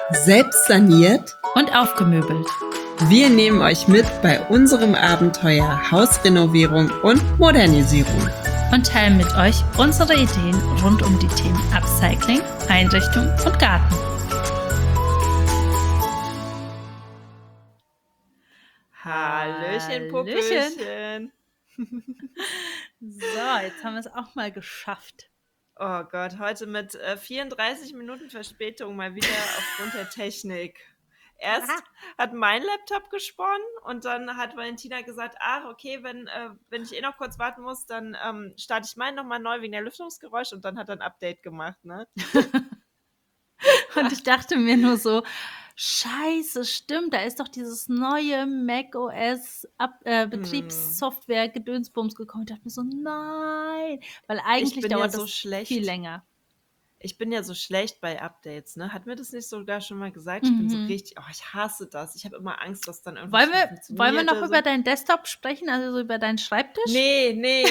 Selbst saniert. Und aufgemöbelt. Wir nehmen euch mit bei unserem Abenteuer Hausrenovierung und Modernisierung. Und teilen mit euch unsere Ideen rund um die Themen Upcycling, Einrichtung und Garten. Hallöchen, Puppelchen. So, jetzt haben wir es auch mal geschafft. Oh Gott, heute mit 34 Minuten Verspätung mal wieder aufgrund der Technik. Erst hat mein Laptop gesponnen und dann hat Valentina gesagt, ach okay, wenn ich noch kurz warten muss, dann starte ich meinen nochmal neu wegen der Lüftungsgeräusche und dann hat er ein Update gemacht, ne? Und ich dachte mir nur so, Scheiße, stimmt, da ist doch dieses neue macOS Betriebssoftware Gedönsbums gekommen. Ich dachte mir so, nein, weil eigentlich dauert das viel länger. Ich bin ja so schlecht bei Updates, ne? Hat mir das nicht sogar schon mal gesagt? Ich bin so richtig, ich hasse das. Ich habe immer Angst, dass dann irgendwas funktioniert. Wollen wir noch über deinen Desktop sprechen, also so über deinen Schreibtisch? Nee.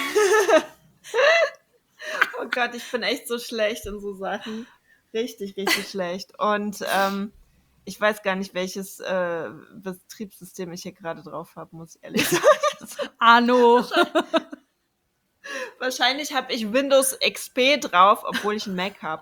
Oh Gott, ich bin echt so schlecht in so Sachen. Richtig schlecht. Und ich weiß gar nicht, welches Betriebssystem ich hier gerade drauf habe, muss ich ehrlich sagen. Arno. Wahrscheinlich habe ich Windows XP drauf, obwohl ich einen Mac habe.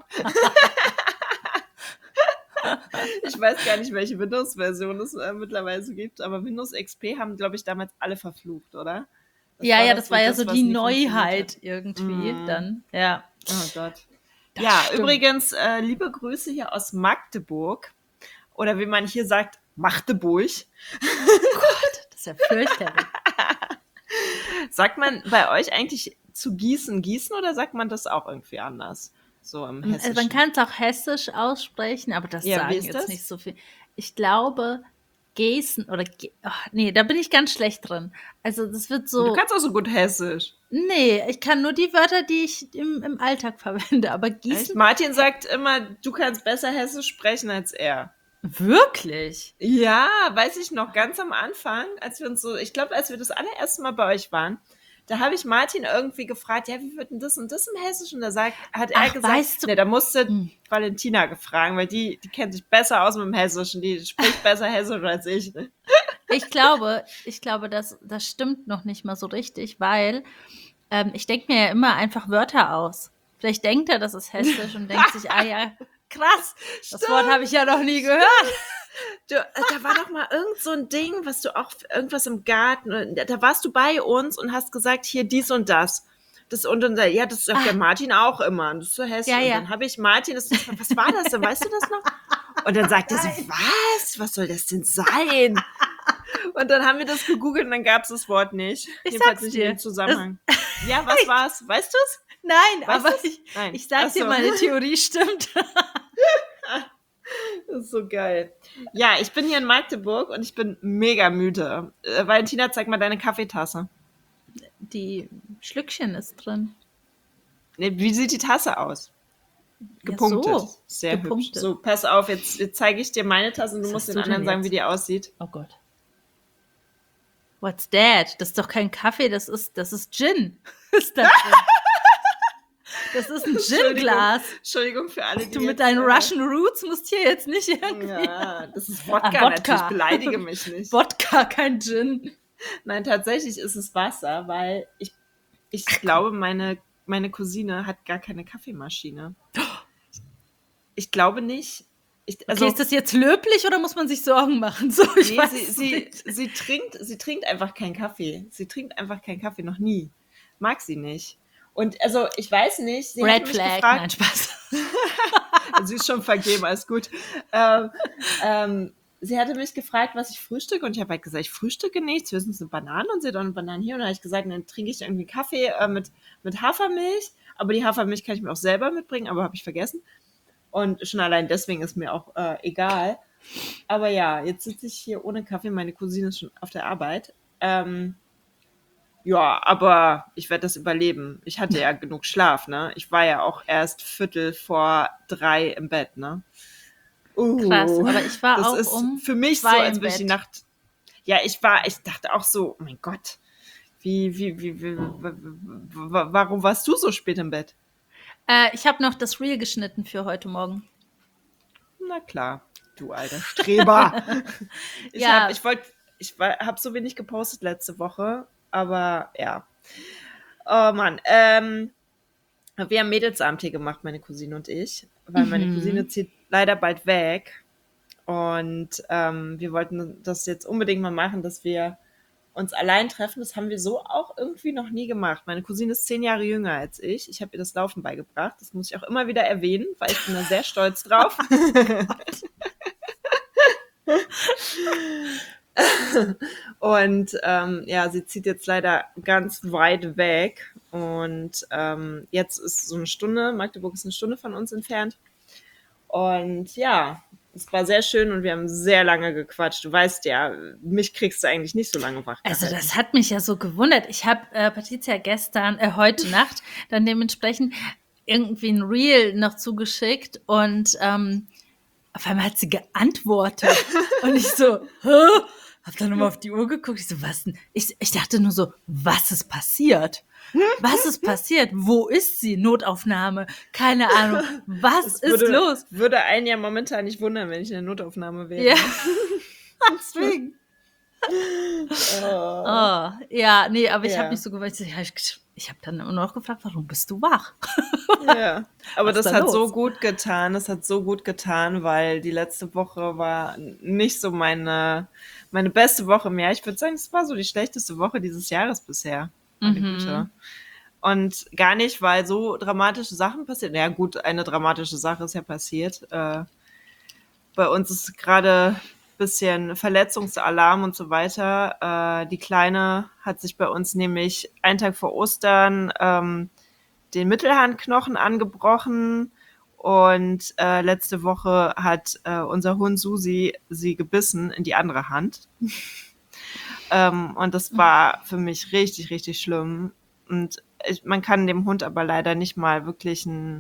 Ich weiß gar nicht, welche Windows-Version es mittlerweile gibt, aber Windows XP haben, glaube ich, damals alle verflucht, oder? Das war ja so die Neuheit irgendwie dann. Ja. Oh Gott. Stimmt. Übrigens, liebe Grüße hier aus Magdeburg. Oder wie man hier sagt, Magdeburg. Oh Gott, das ist ja fürchterlich. Sagt man bei euch eigentlich zu Gießen oder sagt man das auch irgendwie anders? So im Hessischen. Also man kann es auch hessisch aussprechen, aber das sagen jetzt nicht so viel. Ich glaube, Gießen oder da bin ich ganz schlecht drin. Also das wird so. Du kannst auch so gut Hessisch. Nee, ich kann nur die Wörter, die ich im Alltag verwende, aber Gießen. Echt? Martin sagt immer, du kannst besser Hessisch sprechen als er. Wirklich? Ja, weiß ich noch, ganz am Anfang, als wir das allererste Mal bei euch waren, da habe ich Martin irgendwie gefragt, ja, wie wird denn das und das im Hessischen? Da hat er gesagt, weißt du, da musste Valentina gefragt, weil die kennt sich besser aus mit dem Hessischen, die spricht besser Hessisch als ich. Ich glaube, das stimmt noch nicht mal so richtig, weil ich denke mir ja immer einfach Wörter aus. Vielleicht denkt er, das ist Hessisch und denkt sich, ja, krass, das Wort habe ich ja noch nie gehört. Da war doch mal irgend so ein Ding, was du auch, irgendwas im Garten, da warst du bei uns und hast gesagt, hier dies und das. Das sagt der Martin auch immer. Das ist so hässlich. Ja. Und dann habe ich Martin, was war das denn? Weißt du das noch? Und dann sagt er so, was soll das denn sein? Und dann haben wir das gegoogelt und dann gab es das Wort nicht. Jedenfalls nicht in dem Zusammenhang. Ja, was war's? Weißt du es? Nein, aber ich sag dir, meine Theorie stimmt. Das ist so geil. Ja, ich bin hier in Magdeburg und ich bin mega müde. Valentina, zeig mal deine Kaffeetasse. Die Schlückchen ist drin. Nee, wie sieht die Tasse aus? Gepunktet. Ja, so. Sehr hübsch. So, pass auf, jetzt zeige ich dir meine Tasse und du musst den anderen sagen, wie die aussieht. Oh Gott. What's that? Das ist doch kein Kaffee, das ist Gin. Ist das drin? Das ist ein Gin-Glas. Entschuldigung für alle, die du mit deinen Russian Roots musst hier jetzt nicht irgendwie... Ja, das ist Wodka. Natürlich, beleidige mich nicht. Wodka, kein Gin. Nein, tatsächlich ist es Wasser, weil ich glaube, meine Cousine hat gar keine Kaffeemaschine. Ich glaube nicht. Ist das jetzt löblich oder muss man sich Sorgen machen? So, sie trinkt einfach keinen Kaffee. Sie trinkt einfach keinen Kaffee, noch nie. Mag sie nicht. Und also, ich weiß nicht. Sie Red Flag, gefragt, nein, Spaß. Sie ist schon vergeben, alles gut. Sie hatte mich gefragt, was ich frühstücke. Und ich habe halt gesagt, ich frühstücke nichts, höchstens eine Banane. Und sie hat auch eine Banane hier. Und dann habe ich gesagt, dann trinke ich irgendwie Kaffee mit Hafermilch. Aber die Hafermilch kann ich mir auch selber mitbringen, aber habe ich vergessen. Und schon allein deswegen ist mir auch egal. Aber ja, jetzt sitze ich hier ohne Kaffee. Meine Cousine ist schon auf der Arbeit. Ja, aber ich werde das überleben. Ich hatte ja genug Schlaf, ne? Ich war ja auch erst 2:45 im Bett, ne? Krass, aber ich war das auch ist für mich so, als würde ich die Nacht... Ja, ich dachte auch so, oh mein Gott, warum warst du so spät im Bett? Ich habe noch das Reel geschnitten für heute Morgen. Na klar, du alter Streber. Ja. Ich habe so wenig gepostet letzte Woche, aber ja. Oh Mann, wir haben Mädelsabend hier gemacht, meine Cousine und ich, weil meine Cousine zieht leider bald weg und wir wollten das jetzt unbedingt mal machen, dass wir uns allein treffen. Das haben wir so auch irgendwie noch nie gemacht. Meine Cousine ist 10 Jahre jünger als ich. Ich habe ihr das Laufen beigebracht. Das muss ich auch immer wieder erwähnen, weil ich bin da sehr stolz drauf. Und ja, sie zieht jetzt leider ganz weit weg. Und jetzt ist so eine Stunde, Magdeburg ist eine Stunde von uns entfernt. Und ja, es war sehr schön und wir haben sehr lange gequatscht. Du weißt ja, mich kriegst du eigentlich nicht so lange wach gehalten. Also das hat mich ja so gewundert. Ich habe Patricia heute Nacht dann dementsprechend irgendwie ein Reel noch zugeschickt und auf einmal hat sie geantwortet und ich so, hä? Hab dann nochmal auf die Uhr geguckt. Ich so, was denn? Ich dachte nur so, was ist passiert? Was ist passiert? Wo ist sie? Notaufnahme? Keine Ahnung. Was ist los? Würde einen ja momentan nicht wundern, wenn ich in der Notaufnahme wäre. Ja. Deswegen. Oh. Ja, nee, aber ich habe nicht so gewusst. Ich habe dann immer noch gefragt, warum bist du wach? Ja, aber Was ist das da hat los? so gut getan. Das hat so gut getan, weil die letzte Woche war nicht so meine beste Woche im Jahr. Ich würde sagen, es war so die schlechteste Woche dieses Jahres bisher. Meine Güte. Und gar nicht, weil so dramatische Sachen passiert. Ja gut, eine dramatische Sache ist ja passiert. Bei uns ist gerade ein bisschen Verletzungsalarm und so weiter. Die Kleine hat sich bei uns nämlich einen Tag vor Ostern den Mittelhandknochen angebrochen und letzte Woche hat unser Hund Susi sie gebissen in die andere Hand. Und das war für mich richtig, richtig schlimm. Und man kann dem Hund aber leider nicht mal wirklich einen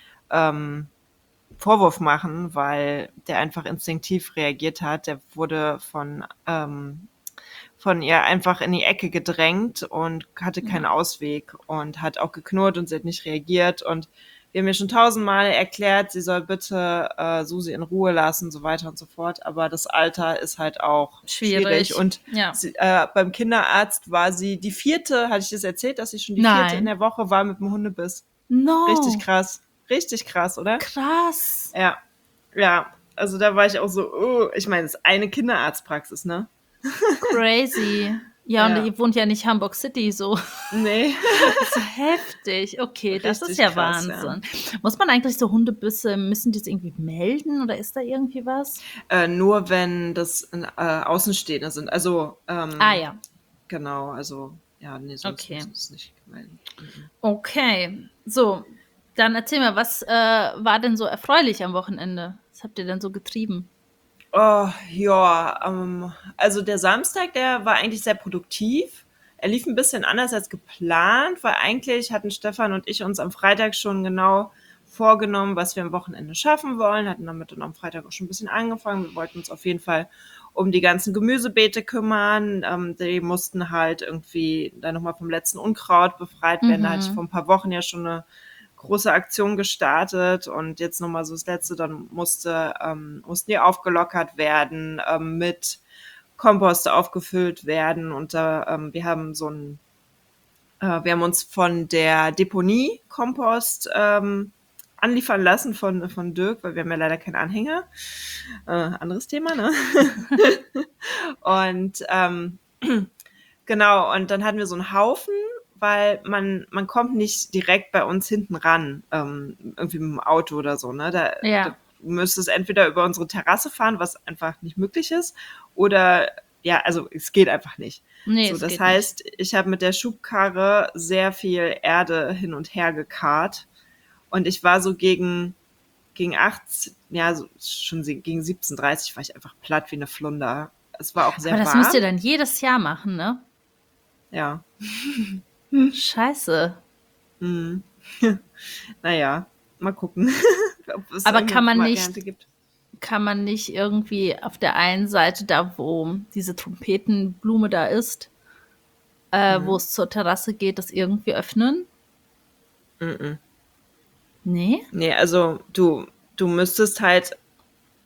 Vorwurf machen, weil der einfach instinktiv reagiert hat. Der wurde von ihr einfach in die Ecke gedrängt und hatte keinen Ausweg und hat auch geknurrt und sie hat nicht reagiert. Und wir haben ihr schon 1000-mal erklärt, sie soll bitte Susi in Ruhe lassen und so weiter und so fort. Aber das Alter ist halt auch schwierig. Und sie, beim Kinderarzt war sie die 4., hatte ich das erzählt, dass sie schon die 4. in der Woche war mit dem Hundebiss. No. Richtig krass. Richtig krass, oder? Krass. Ja. Also da war ich auch so, ich meine, es ist eine Kinderarztpraxis, ne? Crazy. Ja, und ihr wohnt ja nicht Hamburg City so. Nee. Das ist heftig. Okay, das Richtig ist ja krass, Wahnsinn. Ja. Muss man eigentlich so Hundebisse, müssen die es irgendwie melden oder ist da irgendwie was? Nur wenn das Außenstehende sind. Also, ja. Genau, also, ja, nee, sonst muss es nicht melden. Okay, so, dann erzähl mal, was war denn so erfreulich am Wochenende? Was habt ihr denn so getrieben? Oh, ja, also der Samstag, der war eigentlich sehr produktiv. Er lief ein bisschen anders als geplant, weil eigentlich hatten Stefan und ich uns am Freitag schon genau vorgenommen, was wir am Wochenende schaffen wollen, hatten damit dann am Freitag auch schon ein bisschen angefangen. Wir wollten uns auf jeden Fall um die ganzen Gemüsebeete kümmern. Die mussten halt irgendwie dann nochmal vom letzten Unkraut befreit werden. Da hatte ich vor ein paar Wochen ja schon eine große Aktion gestartet und jetzt nochmal so das Letzte, dann mussten die aufgelockert werden, mit Kompost aufgefüllt werden und wir haben wir haben uns von der Deponie Kompost anliefern lassen von Dirk, weil wir haben ja leider keinen Anhänger. Anderes Thema, ne? Und genau, und dann hatten wir so einen Haufen, weil man kommt nicht direkt bei uns hinten ran, irgendwie mit dem Auto oder so, ne? Da müsste es entweder über unsere Terrasse fahren, was einfach nicht möglich ist, oder ja, also es geht einfach nicht. Nee, so, das heißt, ich habe mit der Schubkarre sehr viel Erde hin und her gekarrt und ich war so gegen 18, ja, so schon gegen 17:30 war ich einfach platt wie eine Flunder. Es war auch sehr warm. Aber das müsst ihr dann jedes Jahr machen, ne? Ja. Scheiße. Naja, mal gucken, ob es aber eine Variante gibt. Kann man nicht irgendwie auf der einen Seite, da wo diese Trompetenblume da ist, wo es zur Terrasse geht, das irgendwie öffnen? Nee? Nee, also du müsstest halt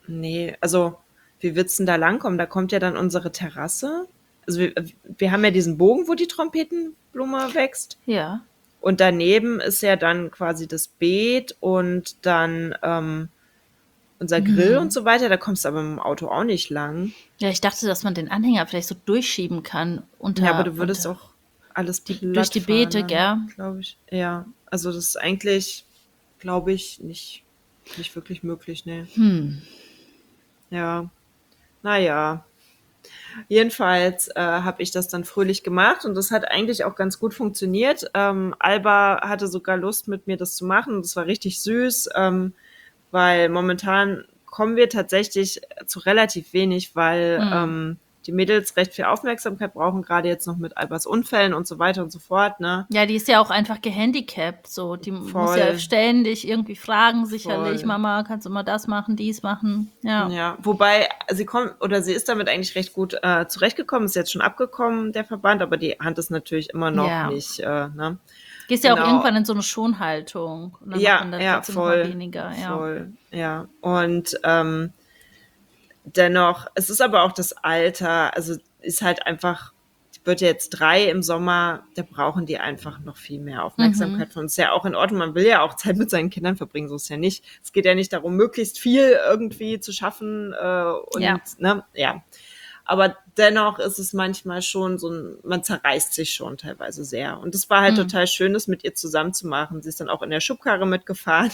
Nee, also wie willst du denn da langkommen? Da kommt ja dann unsere Terrasse. Also wir haben ja diesen Bogen, wo die Trompetenblume wächst. Ja. Und daneben ist ja dann quasi das Beet und dann unser Grill und so weiter. Da kommst du aber mit dem Auto auch nicht lang. Ja, ich dachte, dass man den Anhänger vielleicht so durchschieben kann Ja, aber du würdest unter auch alles durch platt die fahren Beete, dann, gell? glaube ich. Ja, also das ist eigentlich, glaube ich, nicht wirklich möglich, ne. Ja, naja. Jedenfalls habe ich das dann fröhlich gemacht und das hat eigentlich auch ganz gut funktioniert. Alba hatte sogar Lust, mit mir das zu machen und das war richtig süß, weil momentan kommen wir tatsächlich zu relativ wenig, weil die Mädels recht viel Aufmerksamkeit brauchen, gerade jetzt noch mit Albers Unfällen und so weiter und so fort, ne? Ja, die ist ja auch einfach gehandicapt, so. Die muss ja Voll, ständig irgendwie fragen, sicherlich, voll. Mama, kannst du mal das machen, dies machen? Ja. Ja, wobei sie ist damit eigentlich recht gut zurechtgekommen, ist jetzt schon abgekommen, der Verband, aber die Hand ist natürlich immer noch Ja. nicht, ne? Gehst ja auch Genau. irgendwann in so eine Schonhaltung und dann macht Ja, man dann ja, trotzdem noch mal voll, weniger, ja. voll, ja. Und dennoch, es ist aber auch das Alter, also ist halt einfach, die wird ja jetzt 3 im Sommer, da brauchen die einfach noch viel mehr Aufmerksamkeit von uns. Ist ja auch in Ordnung, man will ja auch Zeit mit seinen Kindern verbringen, so ist ja nicht. Es geht ja nicht darum, möglichst viel irgendwie zu schaffen und, Ja. ne, ja. Aber dennoch ist es manchmal schon so man zerreißt sich schon teilweise sehr. Und es war halt total schön, das mit ihr zusammen zu machen. Sie ist dann auch in der Schubkarre mitgefahren.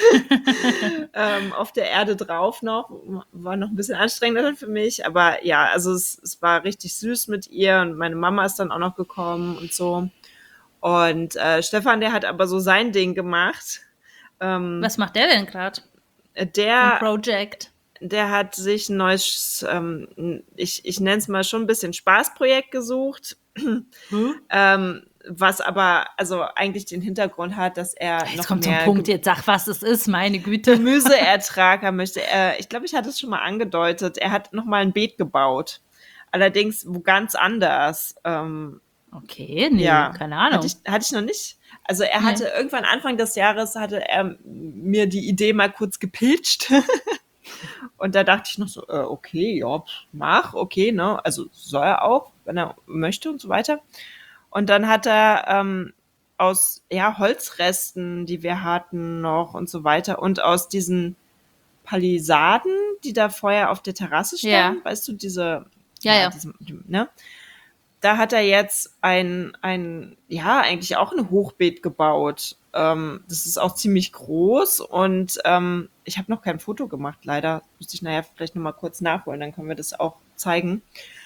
Auf der Erde drauf noch. War noch ein bisschen anstrengender dann für mich. Aber ja, also es war richtig süß mit ihr und meine Mama ist dann auch noch gekommen und so. Und Stefan, der hat aber so sein Ding gemacht. Was macht der denn gerade für ein Der Project? der hat sich ein neues, ich nenne es mal schon ein bisschen Spaßprojekt gesucht, was aber also eigentlich den Hintergrund hat, dass er Jetzt noch kommt zum mehr Punkt, jetzt sag, was es ist, meine Güte. Gemüseertrag haben möchte. Ich glaube, ich hatte es schon mal angedeutet. Er hat noch mal ein Beet gebaut. Allerdings wo ganz anders. Okay, nee, Ja, keine Ahnung. hatte ich noch nicht. Also er Nee. hatte irgendwann Anfang des Jahres hatte er mir die Idee mal kurz gepitcht. Und da dachte ich noch so, okay, ja, mach, okay, ne? Also soll er auch, wenn er möchte und so weiter. Und dann hat er aus ja, Holzresten, die wir hatten noch und so weiter und aus diesen Palisaden, die da vorher auf der Terrasse Ja. standen, weißt du, diese, Ja, ja. ne? Da hat er jetzt ja, eigentlich auch ein Hochbeet gebaut. Das ist auch ziemlich groß und ich habe noch kein Foto gemacht, leider. Müsste ich nachher vielleicht noch mal kurz nachholen, dann können wir das auch zeigen.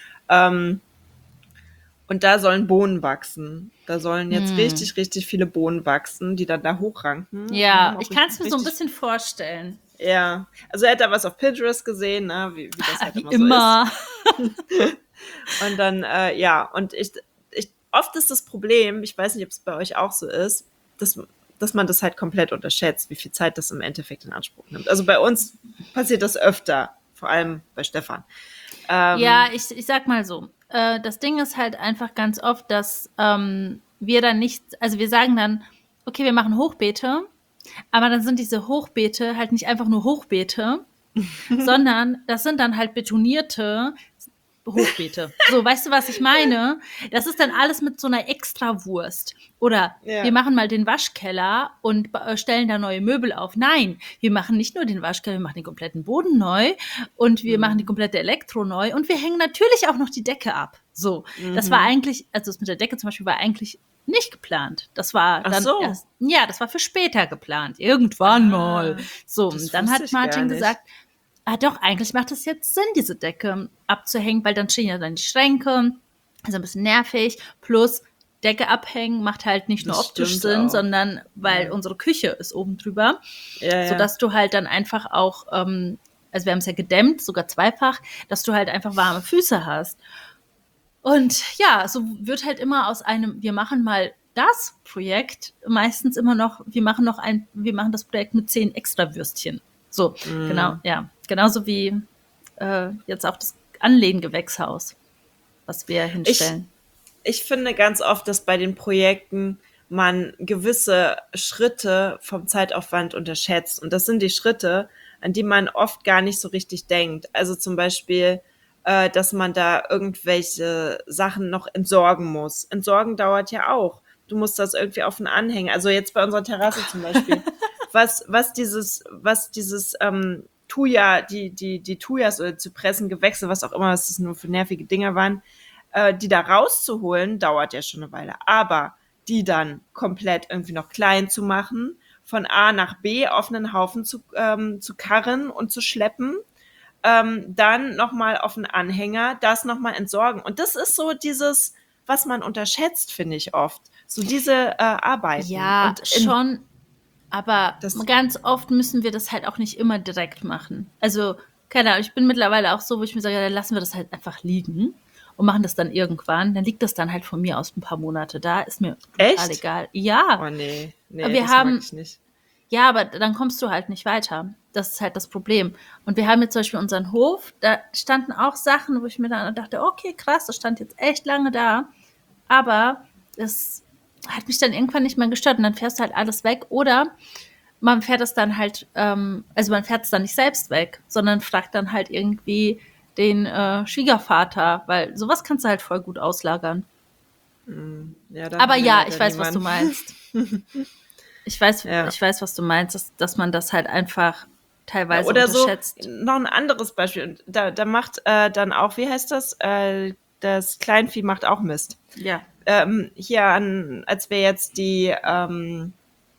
Und da sollen Bohnen wachsen. Da sollen jetzt richtig, richtig viele Bohnen wachsen, die dann da hochranken. Die Ja, haben auch ich kann es mir so ein richtig, bisschen vorstellen. ja, also er hat da was auf Pinterest gesehen, ne, wie das halt Wie immer so ist. immer. Und dann, ja, und oft ist das Problem, ich weiß nicht, ob es bei euch auch so ist, dass man das halt komplett unterschätzt, wie viel Zeit das im Endeffekt in Anspruch nimmt. Also bei uns passiert das öfter, vor allem bei Stefan. Ja, ich sag mal so. Das Ding ist halt einfach ganz oft, dass wir dann nicht, also wir sagen dann, okay, wir machen Hochbeete, aber dann sind diese Hochbeete halt nicht einfach nur Hochbeete, sondern das sind dann halt betonierte Hochbeete. So, weißt du, was ich meine? Das ist dann alles mit so einer Extrawurst. Oder Ja. wir machen mal den Waschkeller und stellen da neue Möbel auf. Nein, wir machen nicht nur den Waschkeller, wir machen den kompletten Boden neu und wir machen die komplette Elektro neu und wir hängen natürlich auch noch die Decke ab. So, das war eigentlich, also das mit der Decke zum Beispiel war eigentlich nicht geplant. Das war Ach dann so. erst, ja, das war für später geplant. Irgendwann mal. So, das und dann wusste hat ich gar Martin nicht. gesagt, doch, eigentlich macht es jetzt Sinn, diese Decke abzuhängen, weil dann stehen ja dann die Schränke, ist ein bisschen nervig, plus Decke abhängen macht halt nicht nur Das optisch stimmt Sinn, auch. sondern weil unsere Küche ist oben drüber, Ja, ja. sodass du halt dann einfach auch, also wir haben es ja gedämmt, sogar zweifach, dass du halt einfach warme Füße hast. Und ja, so wird halt immer aus einem, wir machen mal das Projekt meistens immer noch, wir machen das Projekt mit 10 extra Würstchen. So, genau, ja. Genauso wie jetzt auch das Anlehngewächshaus, was wir hinstellen. Ich finde ganz oft, dass bei den Projekten man gewisse Schritte vom Zeitaufwand unterschätzt. Und das sind die Schritte, an die man oft gar nicht so richtig denkt. Also zum Beispiel, dass man da irgendwelche Sachen noch entsorgen muss. Entsorgen dauert ja auch. Du musst das irgendwie auf den Anhänger. Also jetzt bei unserer Terrasse zum Beispiel. Was dieses Thuja, die Thujas oder Zypressengewächse, was auch immer, was das nur für nervige Dinger waren, die da rauszuholen, dauert ja schon eine Weile. Aber die dann komplett irgendwie noch klein zu machen, von A nach B auf einen Haufen zu karren und zu schleppen, dann nochmal auf den Anhänger, das nochmal entsorgen. Und das ist so dieses, was man unterschätzt, finde ich oft. So diese Arbeiten. Ja, und schon, aber das ganz oft müssen wir das halt auch nicht immer direkt machen. Also, keine Ahnung, ich bin mittlerweile auch so, wo ich mir sage, dann lassen wir das halt einfach liegen und machen das dann irgendwann. Dann liegt das dann halt von mir aus ein paar Monate da, ist mir total echt? egal. Ja, Oh nee, aber wir das mag haben, ich nicht. ja, aber dann kommst du halt nicht weiter. Das ist halt das Problem. Und wir haben jetzt zum Beispiel unseren Hof, da standen auch Sachen, wo ich mir dann dachte, okay, krass, das stand jetzt echt lange da. Aber es hat mich dann irgendwann nicht mehr gestört und dann fährst du halt alles weg. Oder man fährt es dann halt, also man fährt es dann nicht selbst weg, sondern fragt dann halt irgendwie den Schwiegervater, weil sowas kannst du halt voll gut auslagern. Ja, da Aber haben wir ja, leider ich weiß, was du niemanden. meinst. Ich weiß, Ja. ich weiß, was du meinst, dass man das halt einfach teilweise Oder so, unterschätzt. noch ein anderes Beispiel. Und da macht dann auch, wie heißt das? Das Kleinvieh macht auch Mist. Ja. Hier als wir jetzt diesen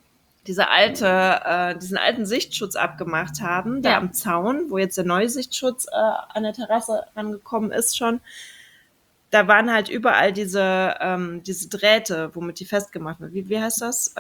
alten Sichtschutz abgemacht haben, da Ja. am Zaun, wo jetzt der neue Sichtschutz an der Terrasse rangekommen ist schon, da waren halt überall diese Drähte, womit die festgemacht wird. Wie heißt das?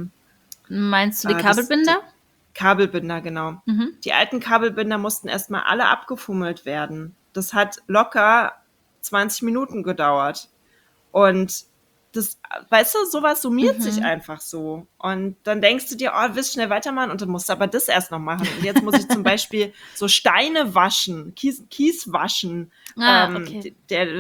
Meinst du die Das- Kabelbinder? Kabelbinder, genau. Mhm. Die alten Kabelbinder mussten erstmal alle abgefummelt werden. Das hat locker 20 Minuten gedauert. Und das, weißt du, sowas summiert sich einfach so. Und dann denkst du dir, oh, willst schnell weitermachen und dann musst du aber das erst noch machen. Und jetzt muss ich zum Beispiel so Steine waschen, Kies waschen, Okay.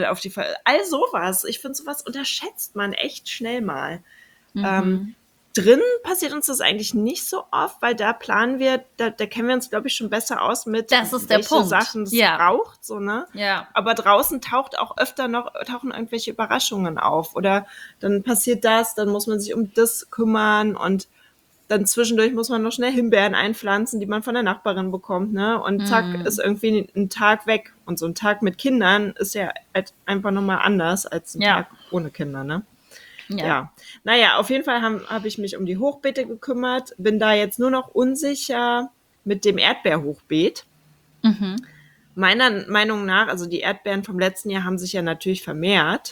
all sowas. Ich finde, sowas unterschätzt man echt schnell mal. Mhm. Drin passiert uns das eigentlich nicht so oft, weil da planen wir, da kennen wir uns, glaube ich, schon besser aus mit, Das ist der welche Punkt. Sachen es Ja. braucht, so, ne? Ja. Aber draußen tauchen irgendwelche Überraschungen auf oder dann passiert das, dann muss man sich um das kümmern und dann zwischendurch muss man noch schnell Himbeeren einpflanzen, die man von der Nachbarin bekommt, ne? Und zack, ist irgendwie ein Tag weg. Und so ein Tag mit Kindern ist ja halt einfach nochmal anders als ein Ja. Tag ohne Kinder, ne? Ja. Ja. Naja, auf jeden Fall hab ich mich um die Hochbeete gekümmert, bin da jetzt nur noch unsicher mit dem Erdbeerhochbeet. Mhm. Meiner Meinung nach, also die Erdbeeren vom letzten Jahr haben sich ja natürlich vermehrt.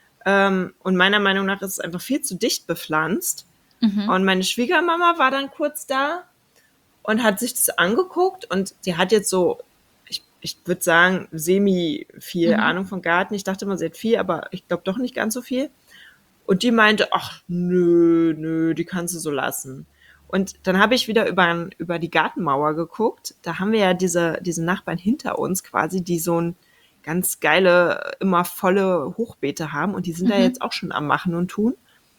Und meiner Meinung nach ist es einfach viel zu dicht bepflanzt. Mhm. Und meine Schwiegermama war dann kurz da und hat sich das angeguckt und die hat jetzt so, ich würde sagen, semi viel Ahnung von Garten. Ich dachte immer, sie hat viel, aber ich glaube doch nicht ganz so viel. Und die meinte, ach, nö, die kannst du so lassen. Und dann habe ich wieder über die Gartenmauer geguckt. Da haben wir ja diese Nachbarn hinter uns quasi, die so ein ganz geile, immer volle Hochbeete haben. Und die sind da jetzt auch schon am Machen und Tun.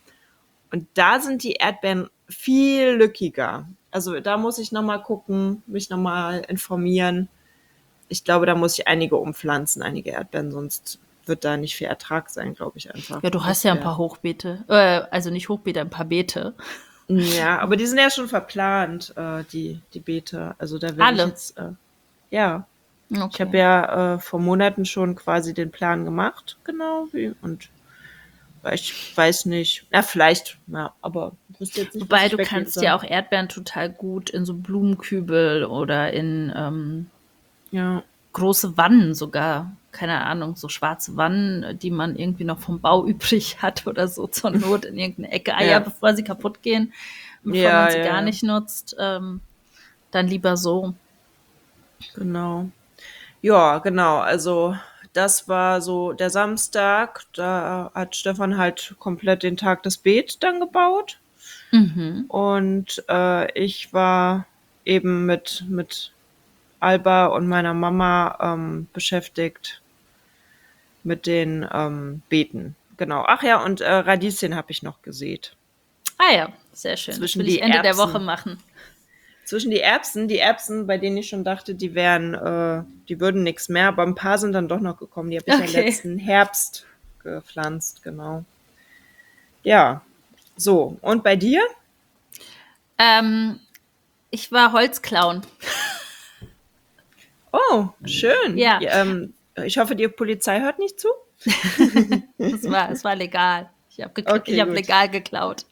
Und da sind die Erdbeeren viel lückiger. Also da muss ich nochmal gucken, mich nochmal informieren. Ich glaube, da muss ich einige umpflanzen, einige Erdbeeren, sonst wird da nicht viel Ertrag sein, glaube ich einfach. Ja, du hast ja ein paar Hochbeete. Also nicht Hochbeete, ein paar Beete. Ja, aber die sind ja schon verplant, die Beete. Also da werde ich Alle? jetzt, ja. Okay. Ich habe ja vor Monaten schon quasi den Plan gemacht, genau. Und ich weiß nicht, na vielleicht, ja, aber ich wüsste jetzt nicht, Wobei was ich du weggeben kannst soll. ja auch Erdbeeren total gut in so Blumenkübel oder in Ja, große Wannen sogar. Keine Ahnung, so schwarze Wannen, die man irgendwie noch vom Bau übrig hat oder so zur Not in irgendeine Ecke. Ja. Bevor sie kaputt gehen, bevor Ja, man sie ja, gar ja. nicht nutzt, dann lieber so. Genau. Ja, genau. Also das war so der Samstag. Da hat Stefan halt komplett den Tag das Beet dann gebaut. Und ich war eben mit Alba und meiner Mama beschäftigt mit den Beeten. Genau. Ach ja, und Radieschen habe ich noch gesät. Ah ja, sehr schön. Zwischen das will ich die Ende der Erbsen. Woche machen. zwischen die Erbsen, bei denen ich schon dachte, die würden nichts mehr, aber ein paar sind dann doch noch gekommen. Die habe ich ja letzten Herbst gepflanzt, genau. Ja, so. Und bei dir? Ich war Holzklauen. Oh, schön. Ja. Ich hoffe, die Polizei hört nicht zu. Es war legal. Ich habe Okay, hab legal geklaut.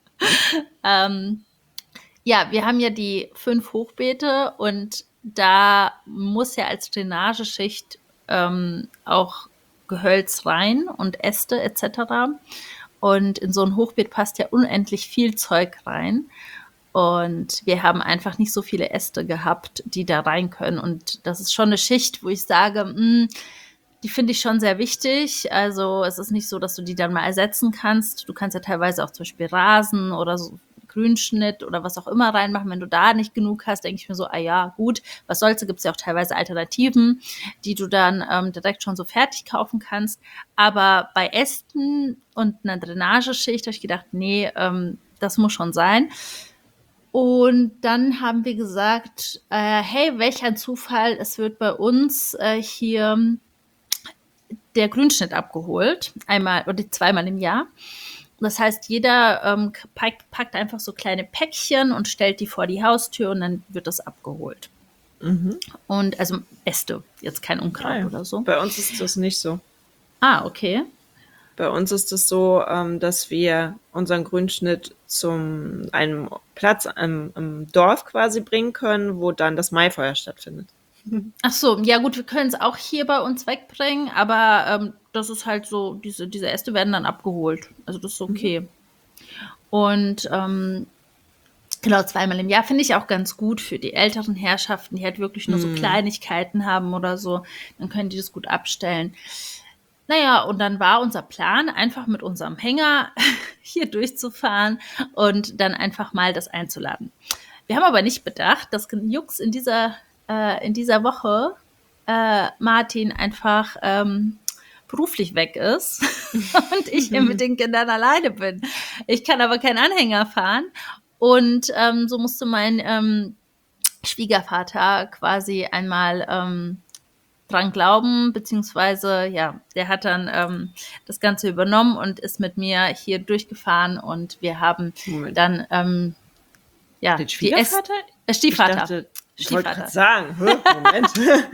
Ja, wir haben ja die 5 Hochbeete und da muss ja als Drainageschicht auch Gehölz rein und Äste etc. Und in so ein Hochbeet passt ja unendlich viel Zeug rein. Und wir haben einfach nicht so viele Äste gehabt, die da rein können. Und das ist schon eine Schicht, wo ich sage, die finde ich schon sehr wichtig. Also es ist nicht so, dass du die dann mal ersetzen kannst. Du kannst ja teilweise auch zum Beispiel Rasen oder so Grünschnitt oder was auch immer reinmachen. Wenn du da nicht genug hast, denke ich mir so, ja, gut, was soll's, da gibt es ja auch teilweise Alternativen, die du dann direkt schon so fertig kaufen kannst. Aber bei Ästen und einer Drainageschicht habe ich gedacht, nee, das muss schon sein. Und dann haben wir gesagt, hey, welch ein Zufall, es wird bei uns hier der Grünschnitt abgeholt, einmal oder 2-mal im Jahr. Das heißt, jeder packt einfach so kleine Päckchen und stellt die vor die Haustür und dann wird das abgeholt. Und also Äste, jetzt kein Unkraut oder so. Bei uns ist das nicht so. Ah, okay. Bei uns ist es so, dass wir unseren Grünschnitt zu einem Platz im Dorf quasi bringen können, wo dann das Maifeuer stattfindet. Ach so, ja gut, wir können es auch hier bei uns wegbringen, aber das ist halt so, diese Äste werden dann abgeholt. Also das ist okay. Und genau, 2-mal im Jahr finde ich auch ganz gut für die älteren Herrschaften, die halt wirklich nur so Kleinigkeiten haben oder so. Dann können die das gut abstellen. Naja, und dann war unser Plan, einfach mit unserem Hänger hier durchzufahren und dann einfach mal das einzuladen. Wir haben aber nicht bedacht, dass Jux in dieser Woche Martin einfach beruflich weg ist und ich hier mit den Kindern alleine bin. Ich kann aber keinen Anhänger fahren und so musste mein Schwiegervater quasi einmal dran glauben, beziehungsweise, ja, der hat dann das Ganze übernommen und ist mit mir hier durchgefahren und wir haben dann, ja, den Schwiegervater? Stiefvater. Ich wollte gerade sagen, Moment.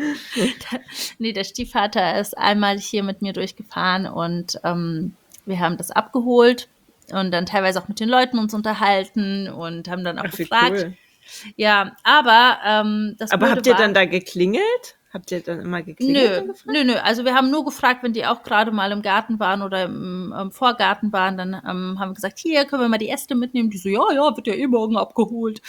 Nee, der Stiefvater ist einmal hier mit mir durchgefahren und wir haben das abgeholt und dann teilweise auch mit den Leuten uns unterhalten und haben dann auch gefragt. Cool. Ja, aber das Aber Blöde habt ihr war, dann da geklingelt? Habt ihr dann immer geklingelt? Nö. Also wir haben nur gefragt, wenn die auch gerade mal im Garten waren oder im Vorgarten waren, dann haben wir gesagt, hier, können wir mal die Äste mitnehmen? Die so, ja, wird ja morgen abgeholt.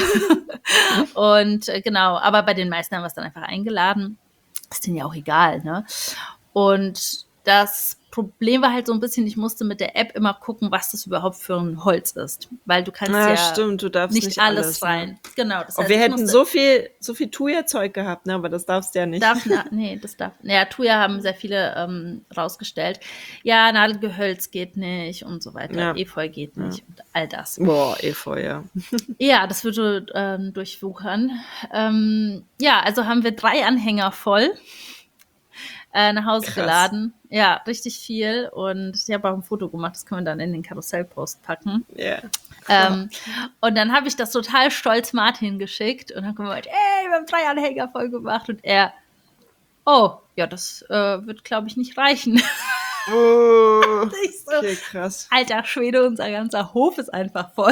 Und genau, aber bei den meisten haben wir es dann einfach eingeladen. Ist denen ja auch egal, ne? Und das Problem war halt so ein bisschen, ich musste mit der App immer gucken, was das überhaupt für ein Holz ist. Weil du kannst stimmt, du darfst nicht alles rein. Ne? Genau. Das heißt, wir hätten so viel Thuja-Zeug gehabt, ne? Aber das darfst du ja nicht. Ja, Thuja haben sehr viele rausgestellt. Ja, Nadelgehölz geht nicht und so weiter. Ja. Efeu geht nicht und all das. Boah, Efeu, ja. Ja, das würde durchwuchern. Ja, also haben wir 3 Anhänger voll nach Hause geladen. Ja, richtig viel. Und ich habe auch ein Foto gemacht, das können wir dann in den Karussellpost packen. Ja. Und dann habe ich das total stolz Martin geschickt und dann gesagt, ey, wir haben 3 Anhänger voll gemacht. Und er, oh, ja, das wird, glaube ich, nicht reichen. Oh, so, okay, krass. Alter Schwede, unser ganzer Hof ist einfach voll.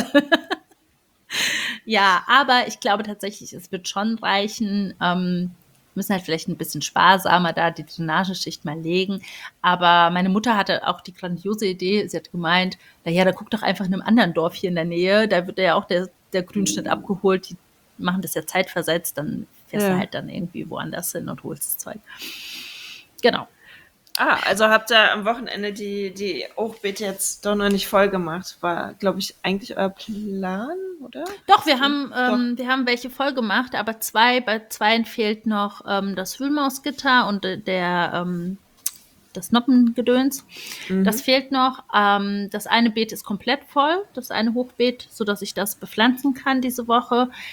Ja, aber ich glaube tatsächlich, es wird schon reichen. Müssen halt vielleicht ein bisschen sparsamer da die Drainageschicht mal legen. Aber meine Mutter hatte auch die grandiose Idee, sie hat gemeint, naja, da guck doch einfach in einem anderen Dorf hier in der Nähe, da wird ja auch der Grünschnitt abgeholt, die machen das ja zeitversetzt, dann fährst du halt dann irgendwie woanders hin und holst das Zeug. Genau. Also habt ihr am Wochenende die Hochbeete jetzt doch noch nicht voll gemacht. War, glaube ich, eigentlich euer Plan, oder? Doch, wir haben welche voll gemacht, aber bei 2 fehlt noch das Wühlmausgitter und das Noppengedöns. Das fehlt noch. Das eine Beet ist komplett voll, das eine Hochbeet, sodass ich das bepflanzen kann diese Woche.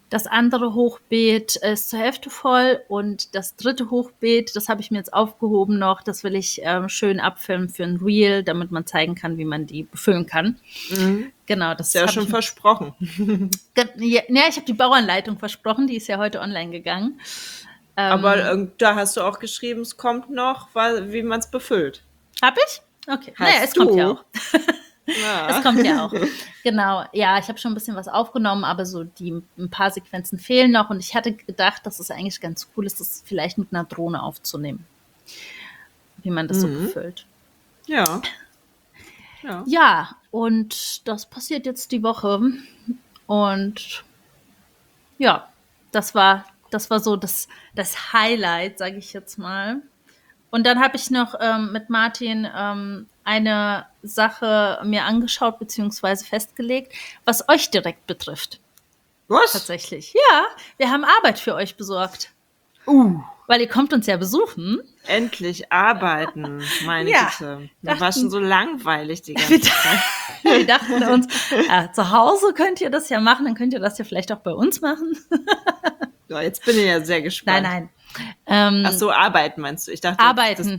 Das andere Hochbeet ist zur Hälfte voll und das dritte Hochbeet, das habe ich mir jetzt aufgehoben noch, das will ich schön abfilmen für ein Reel, damit man zeigen kann, wie man die befüllen kann. Genau, das Ist ja schon versprochen. Ja, ich habe die Bauanleitung versprochen, die ist ja heute online gegangen. Aber da hast du auch geschrieben, es kommt noch, wie man es befüllt. Hab ich? Okay. Naja, es kommt ja auch. Ja. Es kommt ja auch. Genau. Ja, ich habe schon ein bisschen was aufgenommen, aber so ein paar Sequenzen fehlen noch. Und ich hatte gedacht, dass es eigentlich ganz cool ist, das vielleicht mit einer Drohne aufzunehmen. Wie man das so befüllt. Ja. Ja, und das passiert jetzt die Woche. Und ja, das war so das Highlight, sage ich jetzt mal. Und dann habe ich noch mit Martin eine Sache mir angeschaut bzw. festgelegt, was euch direkt betrifft. Was? Tatsächlich. Ja, wir haben Arbeit für euch besorgt. Weil ihr kommt uns ja besuchen. Endlich arbeiten, meine Güte. Das war schon so langweilig die ganze Zeit. Wir dachten uns, zu Hause könnt ihr das ja machen, dann könnt ihr das ja vielleicht auch bei uns machen. Ja, jetzt bin ich ja sehr gespannt. Nein. Ach so, arbeiten meinst du? Ich dachte, arbeiten.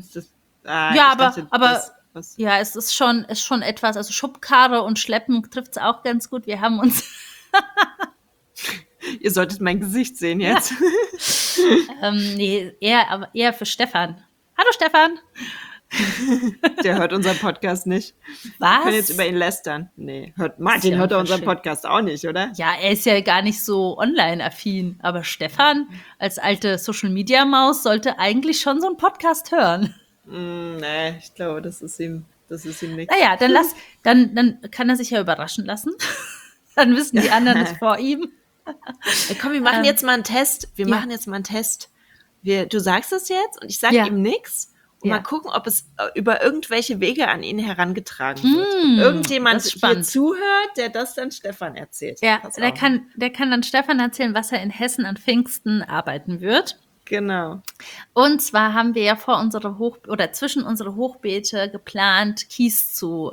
Ja, es ist schon etwas, also Schubkarre und Schleppen trifft es auch ganz gut. Wir haben uns Ihr solltet mein Gesicht sehen jetzt. Nee, eher für Stefan. Hallo Stefan. Der hört unseren Podcast nicht. Was? Wir können jetzt über ihn lästern. Nee, Martin hört unseren Podcast auch nicht, oder? Ja, er ist ja gar nicht so online-affin. Aber Stefan, als alte Social-Media-Maus, sollte eigentlich schon so einen Podcast hören. Nee, ich glaube, das ist ihm nichts. Naja, dann kann er sich ja überraschen lassen. Dann wissen die anderen es vor ihm. Hey, komm, wir machen jetzt mal einen Test. Machen jetzt mal einen Test. Du sagst es jetzt und ich sage ihm nichts. Und mal gucken, ob es über irgendwelche Wege an ihn herangetragen wird. Irgendjemand hier zuhört, der das dann Stefan erzählt. Ja, der kann dann Stefan erzählen, was er in Hessen an Pfingsten arbeiten wird. Genau. Und zwar haben wir ja zwischen unsere Hochbeete geplant, Kies zu